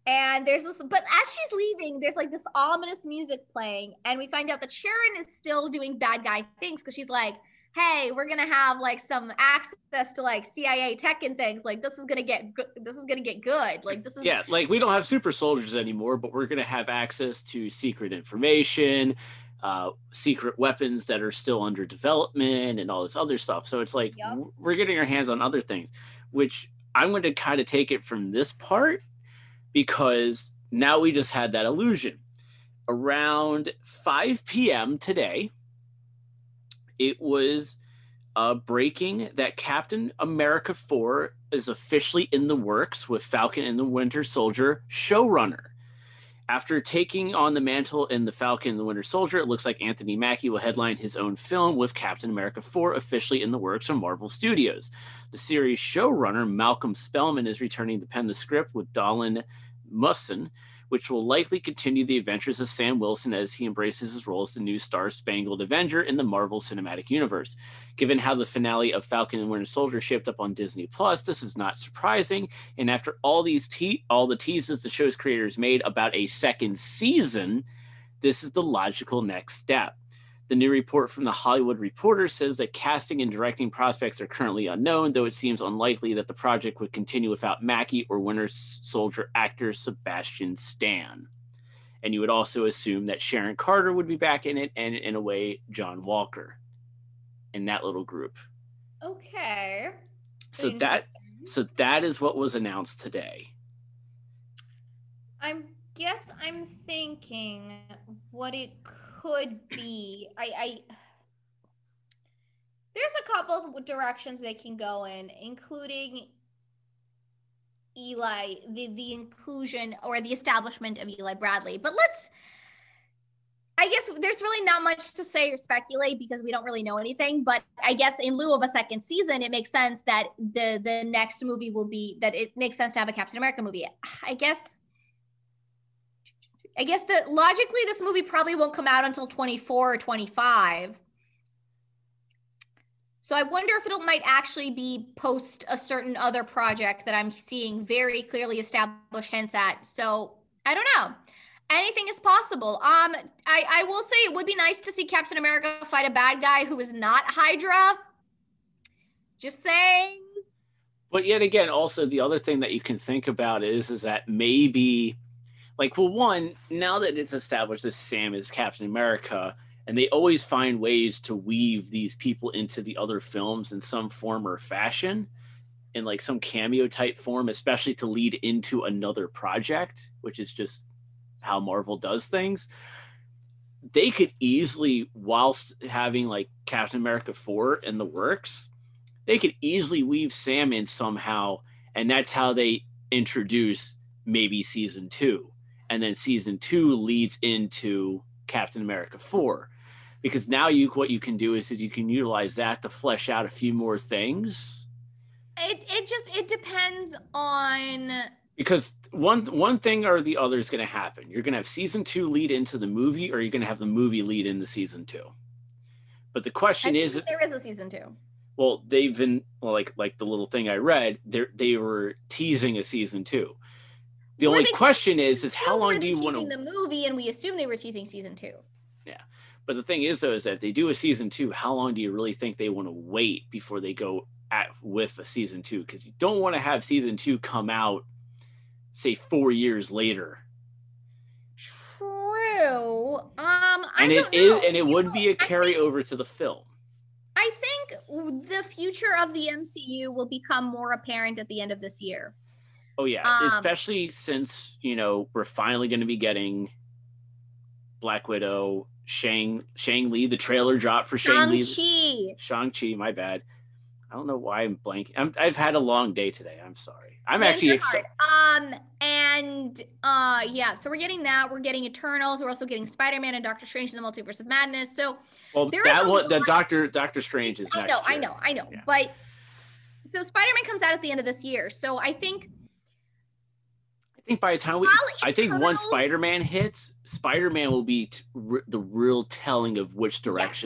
And there's this, but as she's leaving, there's like this ominous music playing, and we find out that Sharon is still doing bad guy things because she's like, hey, we're gonna have like some access to like C I A tech and things. Like this is gonna get good. This is gonna get good. Like this is yeah, like we don't have super soldiers anymore, but we're gonna have access to secret information, uh, secret weapons that are still under development, and all this other stuff. So it's like yep. we're getting our hands on other things, which I'm going to kind of take it from this part. Because now we just had that illusion. Around five p.m. today, it was uh, breaking that Captain America four is officially in the works with Falcon and the Winter Soldier showrunner. After taking on the mantle in the Falcon and the Winter Soldier, it looks like Anthony Mackie will headline his own film with Captain America four officially in the works from Marvel Studios. The series showrunner, Malcolm Spellman, is returning to pen the script with Dolan Musson, which will likely continue the adventures of Sam Wilson as he embraces his role as the new Star-Spangled Avenger in the Marvel Cinematic Universe. Given how the finale of Falcon and Winter Soldier shaped up on Disney Plus, this is not surprising. And after all these te- all the teases the show's creators made about a second season, this is the logical next step. The new report from the Hollywood Reporter says that casting and directing prospects are currently unknown, though it seems unlikely that the project would continue without Mackie or Winter Soldier actor Sebastian Stan. And you would also assume that Sharon Carter would be back in it, and in a way, John Walker in that little group. Okay. So that, so that is what was announced today. I guess I'm thinking what it could be. I, I there's a couple of directions they can go in, including Eli, the the inclusion or the establishment of Eli Bradley. But let's, I guess there's really not much to say or speculate because we don't really know anything. But I guess in lieu of a second season, it makes sense that the the next movie will be that it makes sense to have a Captain America movie. I guess. I guess that logically this movie probably won't come out until twenty-four or twenty-five. So I wonder if it might actually be post a certain other project that I'm seeing very clearly established hints at. So I don't know. Anything is possible. Um, I, I will say it would be nice to see Captain America fight a bad guy who is not Hydra. Just saying. But yet again, also the other thing that you can think about is, is that maybe... Like, well, one, now that it's established that Sam is Captain America, and they always find ways to weave these people into the other films in some form or fashion, in like some cameo type form, especially to lead into another project, which is just how Marvel does things. They could easily, whilst having like Captain America four in the works, they could easily weave Sam in somehow, and that's how they introduce maybe season two. And then season two leads into Captain America four, because now you what you can do is, is you can utilize that to flesh out a few more things. It it just it depends on, because one one thing or the other is going to happen. You're going to have season two lead into the movie, or you're going to have the movie lead into season two. But the question I is, think there is a season two. Well, they've been well, like like the little thing I read, they they were teasing a season two. The Were only question is, is how long do you want to... the movie, and we assume they were teasing season two. Yeah. But the thing is, though, is that if they do a season two, how long do you really think they want to wait before they go at with a season two? Because you don't want to have season two come out, say, four years later. True. Um, I and don't it know. is, and it you would know, be a carryover think, to the film. I think the future of the M C U will become more apparent at the end of this year. Oh, yeah. Um, Especially since, you know, we're finally going to be getting Black Widow, Shang, Shang-Li, the trailer dropped for Shang-Li. Shang-Chi. Shang-Chi, my bad. I don't know why I'm blanking. I'm, I've had a long day today. I'm sorry. I'm actually excited. Um, and uh, yeah, so we're getting that. We're getting Eternals. We're also getting Spider-Man and Doctor Strange in the Multiverse of Madness. So well, there that is one, the Doctor Doctor Strange is I next know, year. I know, I know. Yeah. But so Spider-Man comes out at the end of this year. So I think I think by the time we, I think once Spider-Man hits, Spider-Man will be t- r- the real telling of which direction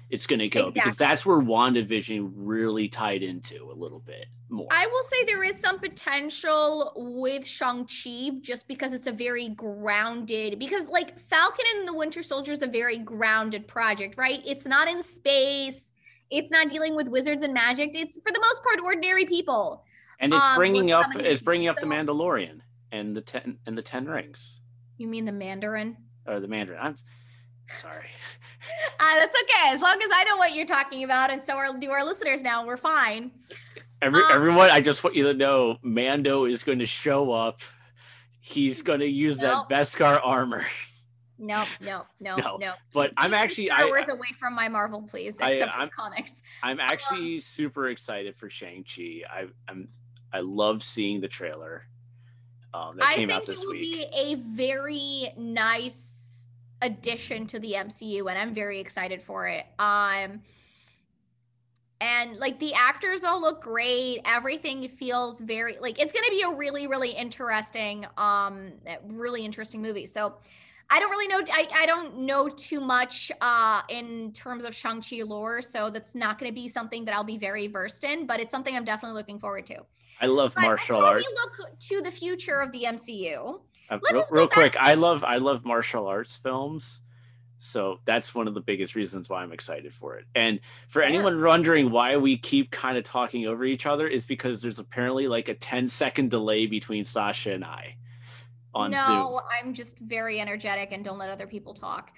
it's going to go, Exactly. because that's where WandaVision really tied into a little bit more. I will say there is some potential with Shang-Chi just because it's a very grounded, because like Falcon and the Winter Soldier is a very grounded project, right? It's not in space. It's not dealing with wizards and magic. It's for the most part ordinary people. And it's um, bringing with up some of it's these- bringing up so- the Mandalorian and the ten and the Ten Rings, You mean the Mandarin? or the Mandarin. I'm sorry. Uh, that's okay. As long as I know what you're talking about, and so are, do our listeners now, we're fine. Every, Um, everyone, I just want you to know, Mando is going to show up. He's going to use Nope. that Beskar armor. No, no, no, No, no. but I'm Keep actually- Star I- Wars away from my Marvel, please, I- except for I'm- the comics. I'm actually super excited for Shang-Chi. I, I'm I love seeing the trailer um, that I came think out this it will week. be a very nice addition to the M C U, and I'm very excited for it. Um, and like the actors all look great. Everything feels very like it's going to be a really, really interesting, um, really interesting movie. So. I don't really know. I, I don't know too much uh, in terms of Shang-Chi lore, so that's not going to be something that I'll be very versed in, but it's something I'm definitely looking forward to. I love But martial before arts. we look to the future of the M C U, Uh, let's real just go real back- quick, I love I love martial arts films, so that's one of the biggest reasons why I'm excited for it. And for Fair. anyone wondering why we keep kind of talking over each other, is because there's apparently like a ten second delay between Sasha and I on no, Zoom. I'm just very energetic and don't let other people talk.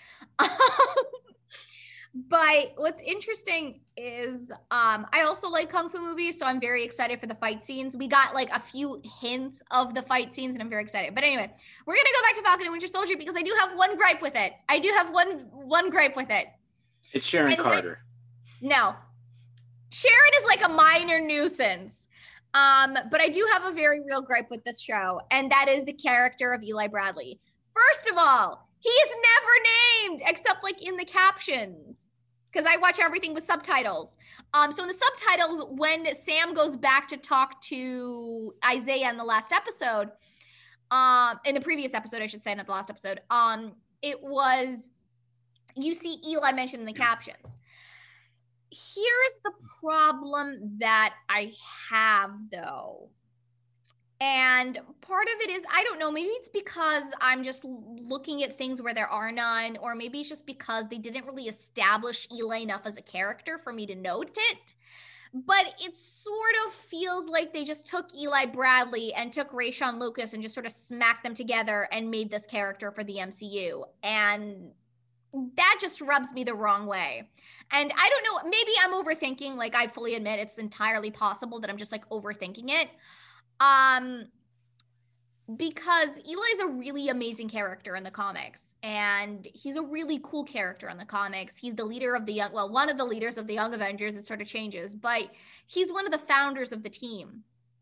But what's interesting is um, I also like Kung Fu movies, so I'm very excited for the fight scenes. We got like a few hints of the fight scenes, and I'm very excited. But anyway, we're gonna go back to Falcon and Winter Soldier because I do have one gripe with it. I do have one one gripe with it. It's Sharon And Carter. No, Sharon is like a minor nuisance. Um, but I do have a very real gripe with this show, and that is the character of Eli Bradley. First of all, he is never named except like in the captions, because I watch everything with subtitles. Um, so in the subtitles, when Sam goes back to talk to Isaiah in the last episode, um, in the previous episode, I should say, not the last episode, um, it was, you see Eli mentioned in the captions. Here's the problem that I have, though. And part of it is, I don't know, maybe it's because I'm just looking at things where there are none, or maybe it's just because they didn't really establish Eli enough as a character for me to note it. But it sort of feels like they just took Eli Bradley and took Rayshon Lucas and just sort of smacked them together and made this character for the M C U. And that just rubs me the wrong way. And I don't know, maybe I'm overthinking, like I fully admit it's entirely possible that I'm just like overthinking it. Um, because Eli's a really amazing character in the comics, and he's a really cool character in the comics. He's the leader of the young, well, one of the leaders of the Young Avengers. It sort of changes, but he's one of the founders of the team.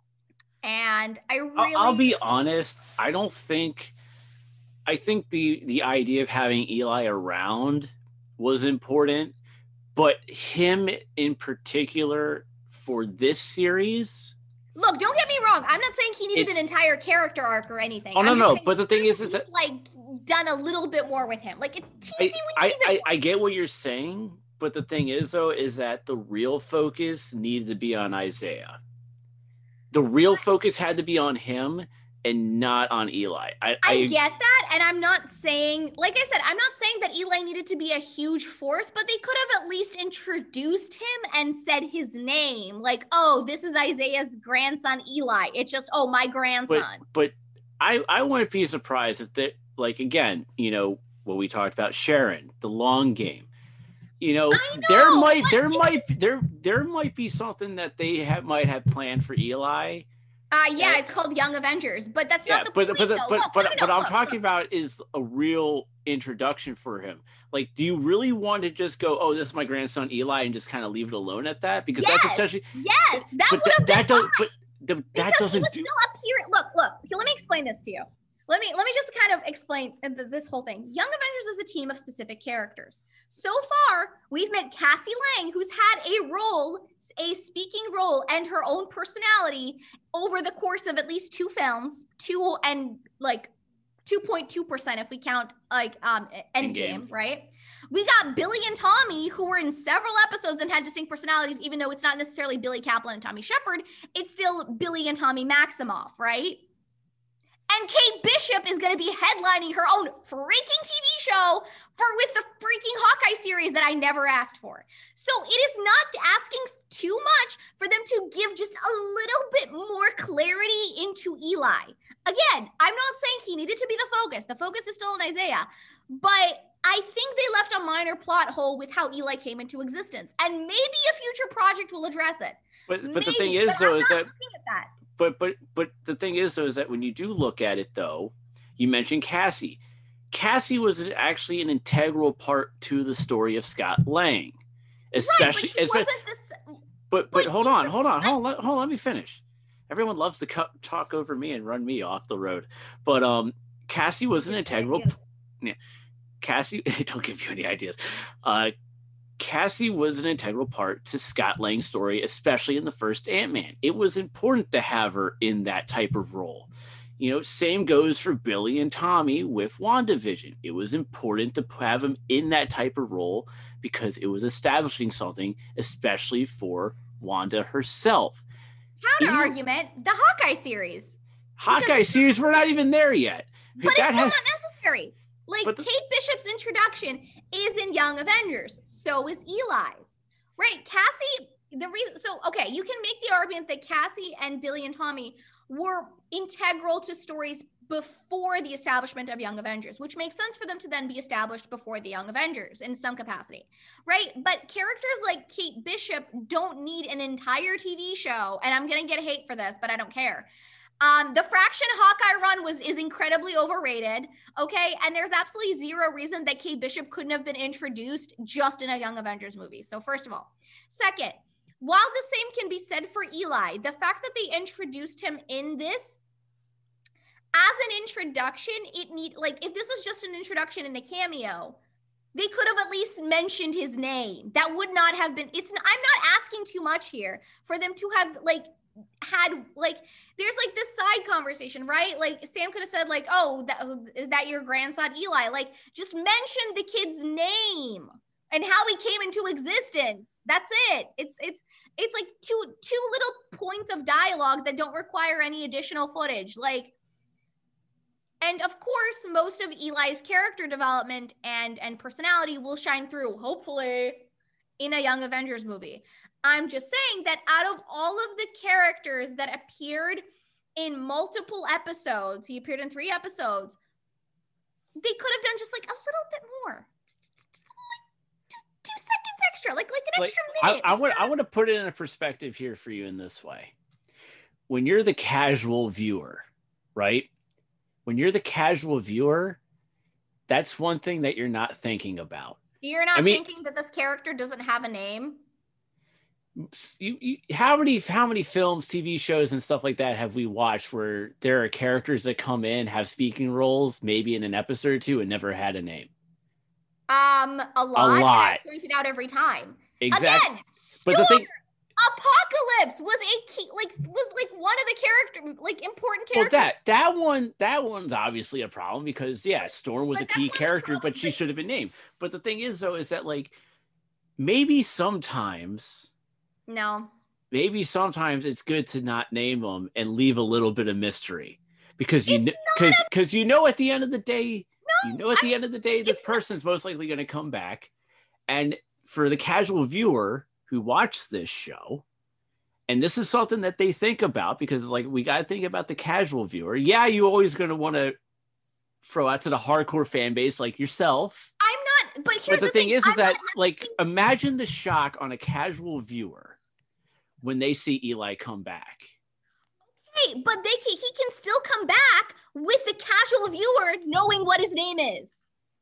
And I really, I'll, I'll be honest. I don't think. I think the the idea of having Eli around was important, but him in particular for this series. Look, don't get me wrong. I'm not saying he needed It's- an entire character arc or anything. Oh, no, I'm just no, saying but the thing is, is he's, that- like done a little bit more with him, like a teensy I, weensy I, bit I, more. I get what you're saying, but the thing is, though, is that the real focus needed to be on Isaiah. The real focus had to be on him and not on Eli. I, I I get that, and I'm not saying, like I said, I'm not saying that Eli needed to be a huge force, but they could have at least introduced him and said his name, like, oh, this is Isaiah's grandson, Eli. It's just, oh, my but grandson. but I I wouldn't be surprised if that, like, again, you know what we talked about, Sharon, the long game. You know, I there know, might but there it's- might there there might be something that they have might have planned for Eli. Uh, yeah, Yeah. it's called Young Avengers, but that's Yeah, not the but point, but the, though. but Look, but no, no, but no, I'm look, talking look. about is a real introduction for him. Like, do you really want to just go, oh, this is my grandson Eli, and just kind of leave it alone at that? Because that's Yes, essentially. Yes, that But would have that, that been does but the, that because he doesn't was do. still appearing. Look, look. Here, let me explain this to you. Let me let me just kind of explain th- this whole thing. Young Avengers is a team of specific characters. So far, we've met Cassie Lang, who's had a role, a speaking role, and her own personality over the course of at least two films, two and like two point two percent if we count like um Endgame, Endgame. right? We got Billy and Tommy, who were in several episodes and had distinct personalities, even though it's not necessarily Billy Kaplan and Tommy Shepard. It's still Billy and Tommy Maximoff, right? And Kate Bishop is going to be headlining her own freaking T V show for with the freaking Hawkeye series that I never asked for. So it is not asking too much for them to give just a little bit more clarity into Eli. Again, I'm not saying he needed to be the focus. The focus is still on Isaiah. But I think they left a minor plot hole with how Eli came into existence. And maybe a future project will address it. But, but maybe, the thing is, but though, I'm is that, that but but but the thing is, though, is that when you do look at it, though, you mentioned Cassie. Cassie was actually an integral part to the story of Scott Lang, especially. Right, but, she espe- wasn't this, but, but wait, hold on, hold on, hold on, hold on. Let me finish. Everyone loves to cut, talk over me and run me off the road, but um, Cassie was an integral. Yeah, Cassie, don't give you any ideas. Uh, Cassie was an integral part to Scott Lang's story, especially in the first Ant-Man. It was important to have her in that type of role. You know, same goes for Billy and Tommy with WandaVision. It was important to have them in that type of role because it was establishing something, especially for Wanda herself. Counter even, argument, the Hawkeye series. Hawkeye series, we're not even there yet. But that it's still has, not necessary. Like, the, Kate Bishop's introduction is in Young Avengers. So is Eli's. Right? Cassie, the reason, so, okay, you can make the argument that Cassie and Billy and Tommy were integral to stories before the establishment of Young Avengers, which makes sense for them to then be established before the Young Avengers in some capacity, right? But characters like Kate Bishop don't need an entire T V show, and I'm going to get hate for this, but I don't care. Um, the Fraction Hawkeye run was is incredibly overrated, okay? And there's absolutely zero reason that Kate Bishop couldn't have been introduced just in a Young Avengers movie. So first of all. Second, while the same can be said for Eli, the fact that they introduced him in this as an introduction, it need like if this was just an introduction and a cameo, they could have at least mentioned his name. That would not have been, it's, I'm not asking too much here for them to have like had like, there's like this side conversation, right? Like Sam could have said like, oh, that, is that your grandson Eli? Like just mention the kid's name and how he came into existence. That's it. It's, it's, it's like two, two little points of dialogue that don't require any additional footage. Like, and of course, most of Eli's character development and, and personality will shine through, hopefully, in a Young Avengers movie. I'm just saying that out of all of the characters that appeared in multiple episodes, he appeared in three episodes, they could have done just like a little bit more. Just, just, just like two, two seconds extra, like, like an like, extra minute. I, I, want, I want to put it in a perspective here for you in this way. When you're the casual viewer, right? When you're the casual viewer, that's one thing that you're not thinking about. You're not I mean, thinking that this character doesn't have a name? You, you, how many how many films, T V shows, and stuff like that have we watched where there are characters that come in, have speaking roles, maybe in an episode or two, and never had a name? Um, a lot. A lot. I point it out every time. Exactly. Again, but the thing, Apocalypse was a key, like was like one of the character, like important characters. Well, that that one, that one's obviously a problem because yeah, Storm was but a key character, but she should have been named. But the thing is, though, is that like maybe sometimes. No. Maybe sometimes it's good to not name them and leave a little bit of mystery because you know, because because you know at the end of the day, no, you know at the I, end of the day, this person's not. most likely going to come back. And for the casual viewer who watched this show, and this is something that they think about because like we got to think about the casual viewer. Yeah, you're always going to want to throw out to the hardcore fan base like yourself. I'm not, but here's but the, the thing, thing is, is I'm that not, like imagine the shock on a casual viewer when they see Eli come back. Okay, but they can, he can still come back with the casual viewer knowing what his name is.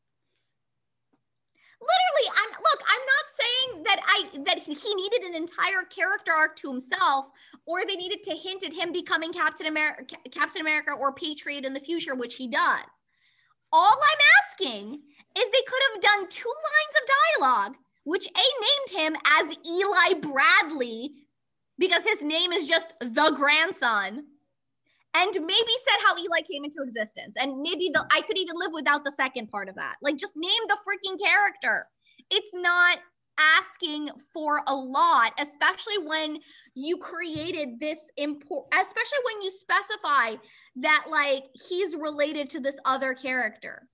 Literally, I'm look, I'm not saying that I that he needed an entire character arc to himself, or they needed to hint at him becoming Captain America, Captain America or Patriot in the future, which he does. All I'm asking is they could have done two lines of dialogue, which A named him as Eli Bradley, because his name is just the grandson, and maybe said how Eli came into existence. And maybe the I could even live without the second part of that. Like, just name the freaking character. It's not asking for a lot, especially when you created this import, especially when you specify that like he's related to this other character.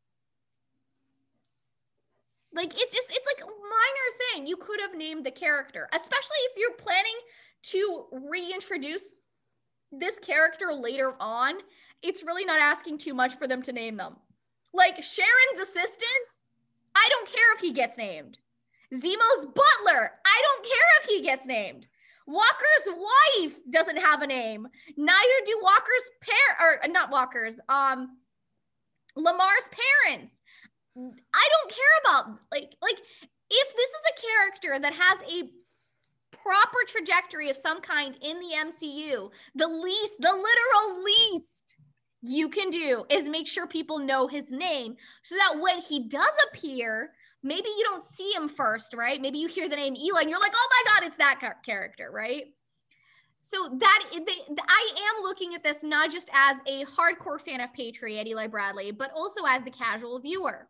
Like, it's just, it's like a minor thing. You could have named the character, especially if you're planning to reintroduce this character later on. It's really not asking too much for them to name them. Like, Sharon's assistant, I don't care if he gets named. Zemo's butler, I don't care if he gets named. Walker's wife doesn't have a name. Neither do Walker's par- or not Walker's, um, Lamar's parents. I don't care about, like, like if this is a character that has a proper trajectory of some kind in the M C U, the least, the literal least you can do is make sure people know his name so that when he does appear, maybe you don't see him first, right? Maybe you hear the name Eli and you're like, oh my God, it's that character, right? So that they, I am looking at this not just as a hardcore fan of Patriot, Eli Bradley, but also as the casual viewer.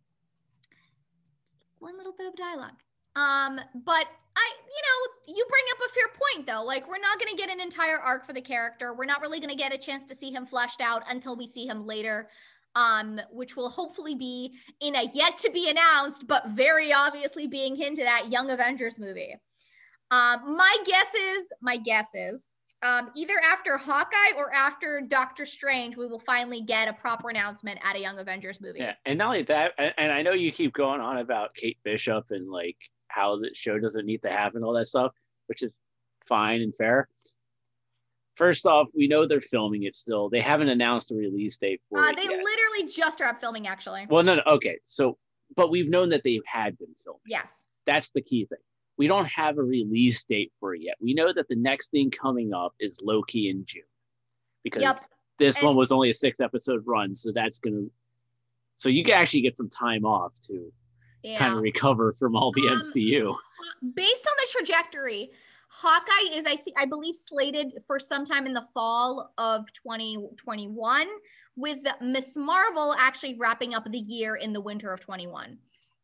One little bit of dialogue. Um, but I, you know, you bring up a fair point though. Like, we're not going to get an entire arc for the character. We're not really going to get a chance to see him fleshed out until we see him later, um, which will hopefully be in a yet to be announced, but very obviously being hinted at Young Avengers movie. Um, my guess is, my guess is, um, either after Hawkeye or after Doctor Strange, we will finally get a proper announcement at a Young Avengers movie. Yeah, and not only that, and I know you keep going on about Kate Bishop and like how the show doesn't need to happen, all that stuff, which is fine and fair. First off, we know they're filming it still. They haven't announced a release date for uh, it They yet. literally just started filming, actually. Well, no, no, okay. So, but we've known that they had been filming. Yes. That's the key thing. We don't have a release date for it yet. We know that the next thing coming up is Loki in June. Because yep. this and- one was only a six episode run. So that's going to, so you can actually get some time off to yeah. kind of recover from all the um, M C U. Based on the trajectory, Hawkeye is, I think, I believe, slated for sometime in the fall of twenty twenty-one, with Miz Marvel actually wrapping up the year in the winter of twenty-one.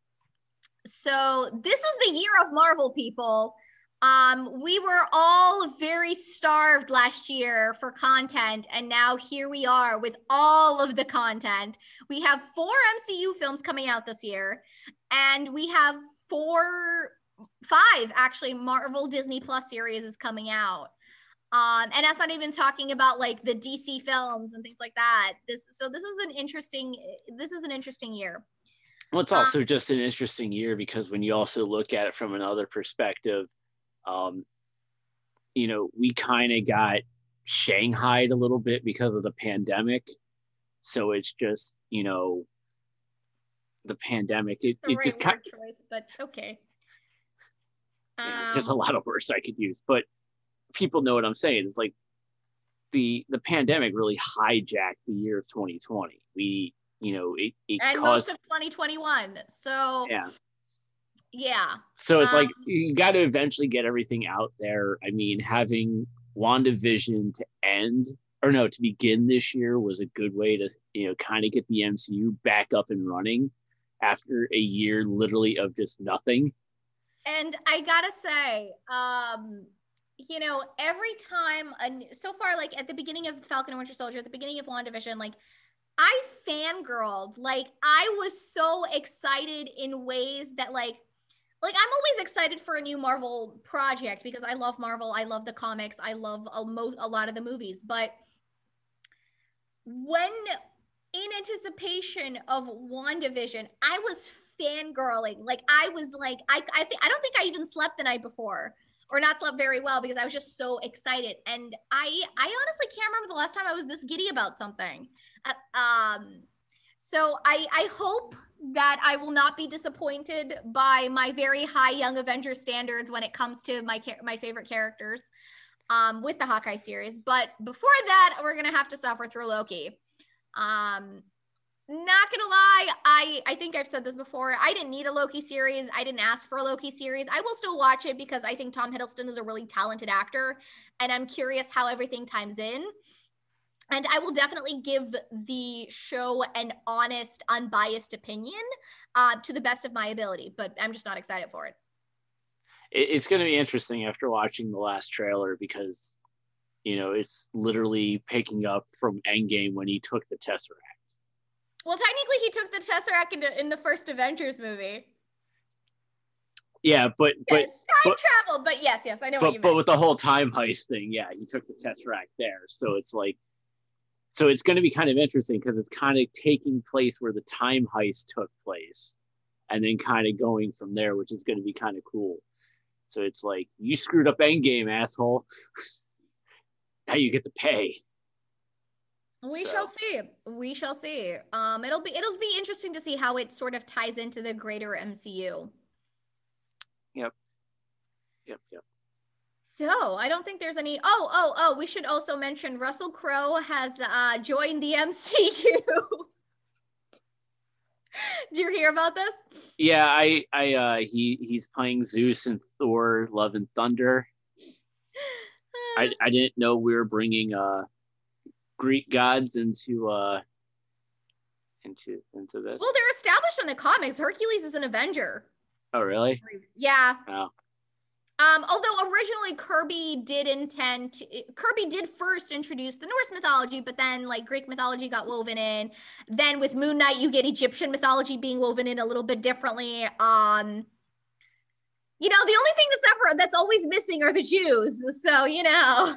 So this is the year of Marvel, people. Um, we were all very starved last year for content, and now here we are with all of the content. We have four M C U films coming out this year, and we have four, five actually Marvel Disney Plus series is coming out. Um, and that's not even talking about like the D C films and things like that. This, so this is an interesting, this is an interesting year. Well, it's also um, just an interesting year because when you also look at it from another perspective, um, you know, we kind of got shanghaied a little bit because of the pandemic. So it's just, you know, the pandemic. It, the it right just kind of choice, but okay. Um, um, there's a lot of words I could use, but people know what I'm saying. It's like the the pandemic really hijacked the year of twenty twenty. We, you know, it, it and caused, most of twenty twenty-one. So yeah. Yeah. So it's um, like you got to eventually get everything out there. I mean, having WandaVision to end or no, to begin this year was a good way to, you know, kind of get the M C U back up and running after a year literally of just nothing. And I gotta say, um, you know, every time, a, so far, like at the beginning of Falcon and Winter Soldier, at the beginning of WandaVision, like I fangirled. Like I was so excited in ways that like, Like, I'm always excited for a new Marvel project because I love Marvel. I love the comics. I love a, mo- a lot of the movies. But when in anticipation of WandaVision, I was fangirling. Like, I was like, I I, th- I don't think I even slept the night before or not slept very well because I was just so excited. And I I honestly can't remember the last time I was this giddy about something. Uh, um, so I I hope that I will not be disappointed by my very high Young Avengers standards when it comes to my my favorite characters um, with the Hawkeye series. But before that, we're going to have to suffer through Loki. Um, not going to lie, I, I think I've said this before. I didn't need a Loki series. I didn't ask for a Loki series. I will still watch it because I think Tom Hiddleston is a really talented actor, and I'm curious how everything times in. And I will definitely give the show an honest, unbiased opinion uh, to the best of my ability, but I'm just not excited for it. It's going to be interesting after watching the last trailer because, you know, it's literally picking up from Endgame when he took the Tesseract. Well, technically, he took the Tesseract in, in the first Avengers movie. Yeah, but but yes, time but, travel. But yes, yes, I know but, what you meant. But with the whole time heist thing, yeah, he took the Tesseract there. So it's like, so it's going to be kind of interesting because it's kind of taking place where the time heist took place, and then kind of going from there, which is going to be kind of cool. So it's like, you screwed up Endgame, asshole. Now you get to pay. We so. shall see. We shall see. Um, it'll be it'll be interesting to see how it sort of ties into the greater M C U. Yep. Yep. Yep. So I don't think there's any. Oh, oh, oh! We should also mention Russell Crowe has uh, joined the M C U. Did you hear about this? Yeah, I, I, uh, he, he's playing Zeus in Thor: Love and Thunder. I, I didn't know we were bringing uh, Greek gods into, uh, into, into this. Well, they're established in the comics. Hercules is an Avenger. Oh, really? Yeah. Oh. Um, although originally Kirby did intend to, Kirby did first introduce the Norse mythology, but then like Greek mythology got woven in. Then with Moon Knight, you get Egyptian mythology being woven in a little bit differently. Um, you know, the only thing that's ever that's always missing are the Jews. So you know.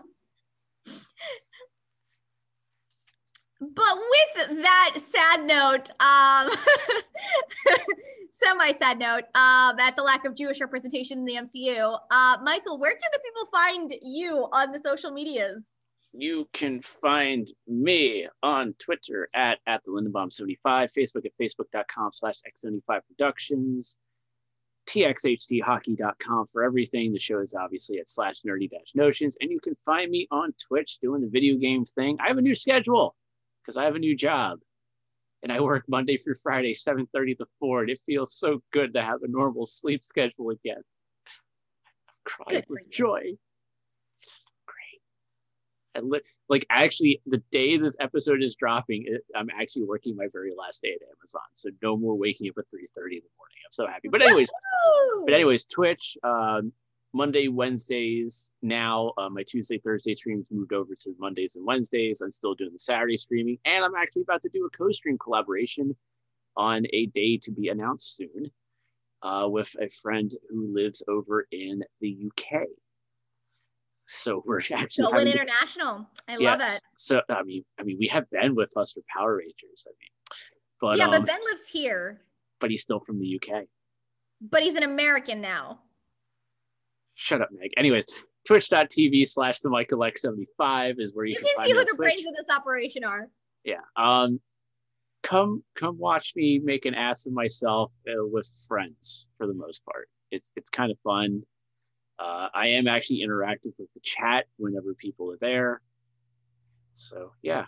But with that sad note, um, semi-sad note, um, at the lack of Jewish representation in the M C U, uh, Michael, where can the people find you on the social medias? You can find me on Twitter at, at the Lindenbaum seventy-five, Facebook at facebook.com slash x75 productions, t x h t hockey dot com for everything. The show is obviously at slash nerdy dash notions, and you can find me on Twitch doing the video games thing. I have a new schedule because I have a new job, and I work Monday through Friday, seven thirty to four, and it feels so good to have a normal sleep schedule again. I'm crying with joy. It's great. And li- like, actually, the day this episode is dropping, it, I'm actually working my very last day at Amazon, so no more waking up at three thirty in the morning. I'm so happy. But anyways, Woo! but anyways, Twitch, um, Monday, Wednesdays. Now, uh, my Tuesday, Thursday streams moved over to Mondays and Wednesdays. I'm still doing the Saturday streaming, and I'm actually about to do a co-stream collaboration on a day to be announced soon uh, with a friend who lives over in the U K. So we're actually Going international. I yes. love it. So I mean, I mean, we have Ben with us for Power Rangers. I mean, but yeah, um, but Ben lives here. But he's still from the U K. But he's an American now. Shut up, Meg. Anyways, twitch.tv slash the Michael X seventy-five is where you, you can, can find see who the the Twitch. brains of this operation are. Yeah. Um, come come watch me make an ass of myself uh, with friends for the most part. It's it's kind of fun. Uh, I am actually interactive with the chat whenever people are there. So yeah.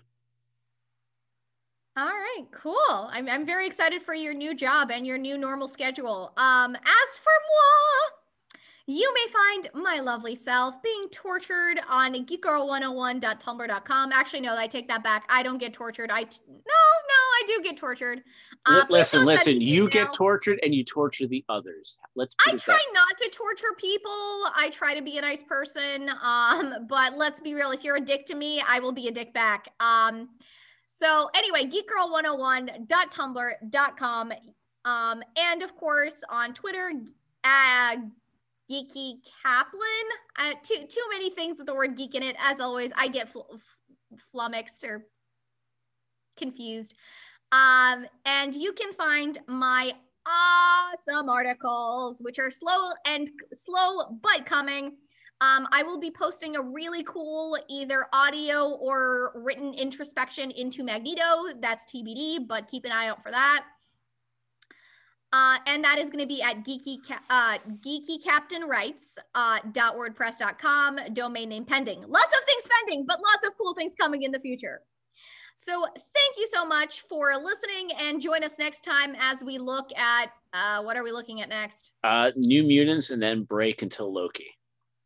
All right, cool. I'm I'm very excited for your new job and your new normal schedule. Um, as for moi, you may find my lovely self being tortured on geek girl one oh one dot tumblr dot com. Actually, no, I take that back. I don't get tortured. I t- no, no, I do get tortured. Uh, listen, listen. You get tortured and you torture the others. Let's. I try not to torture people. I try to be a nice person. Um, but let's be real. If you're a dick to me, I will be a dick back. Um, so anyway, geek girl one oh one dot tumblr dot com. Um, and of course on Twitter, uh, Geeky Kaplan. Uh, too too many things with the word geek in it. As always, I get fl- flummoxed or confused. Um, and you can find my awesome articles, which are slow and slow but coming. Um, I will be posting a really cool either audio or written introspection into Magneto. That's T B D, but keep an eye out for that. Uh, and that is going to be at geeky, uh, geeky captain writes, uh, dot wordpress dot com, domain name pending. Lots of things pending, but lots of cool things coming in the future. So thank you so much for listening, and join us next time as we look at, uh, what are we looking at next? Uh, New Mutants and then break until Loki.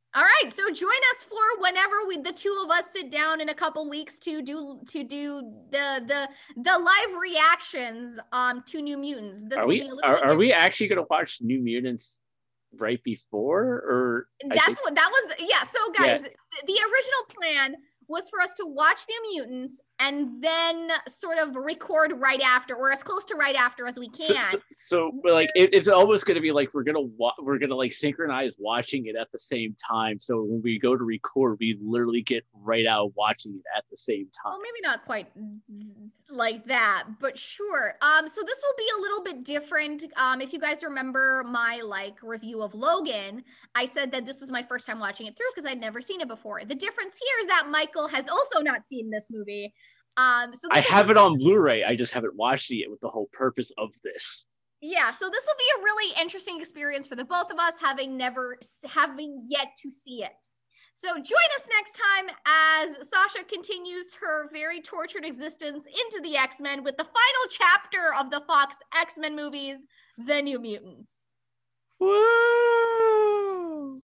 All right, so join us for whenever we the two of us sit down in a couple weeks to do to do the the the live reactions um to New Mutants. This are will we be a little are, bit are we different. actually going to watch New Mutants right before, or That's think, what that was. The, yeah. So guys, yeah. the, the original plan was for us to watch New Mutants and then sort of record right after, or as close to right after as we can. So, so, so like it, it's almost going to be like we're gonna wa- we're gonna like synchronize watching it at the same time. So when we go to record, we literally get right out watching it at the same time. Well, maybe not quite like that, but sure. Um, so this will be a little bit different. Um, if you guys remember my like review of Logan, I said that this was my first time watching it through because I'd never seen it before. The difference here is that Michael has also not seen this movie. Um, so I have it on Blu-ray. I just haven't watched it yet with the whole purpose of this. Yeah, so this will be a really interesting experience for the both of us, having never, having yet to see it. So join us next time as Sasha continues her very tortured existence into the X-Men with the final chapter of the Fox X-Men movies, The New Mutants. Woo!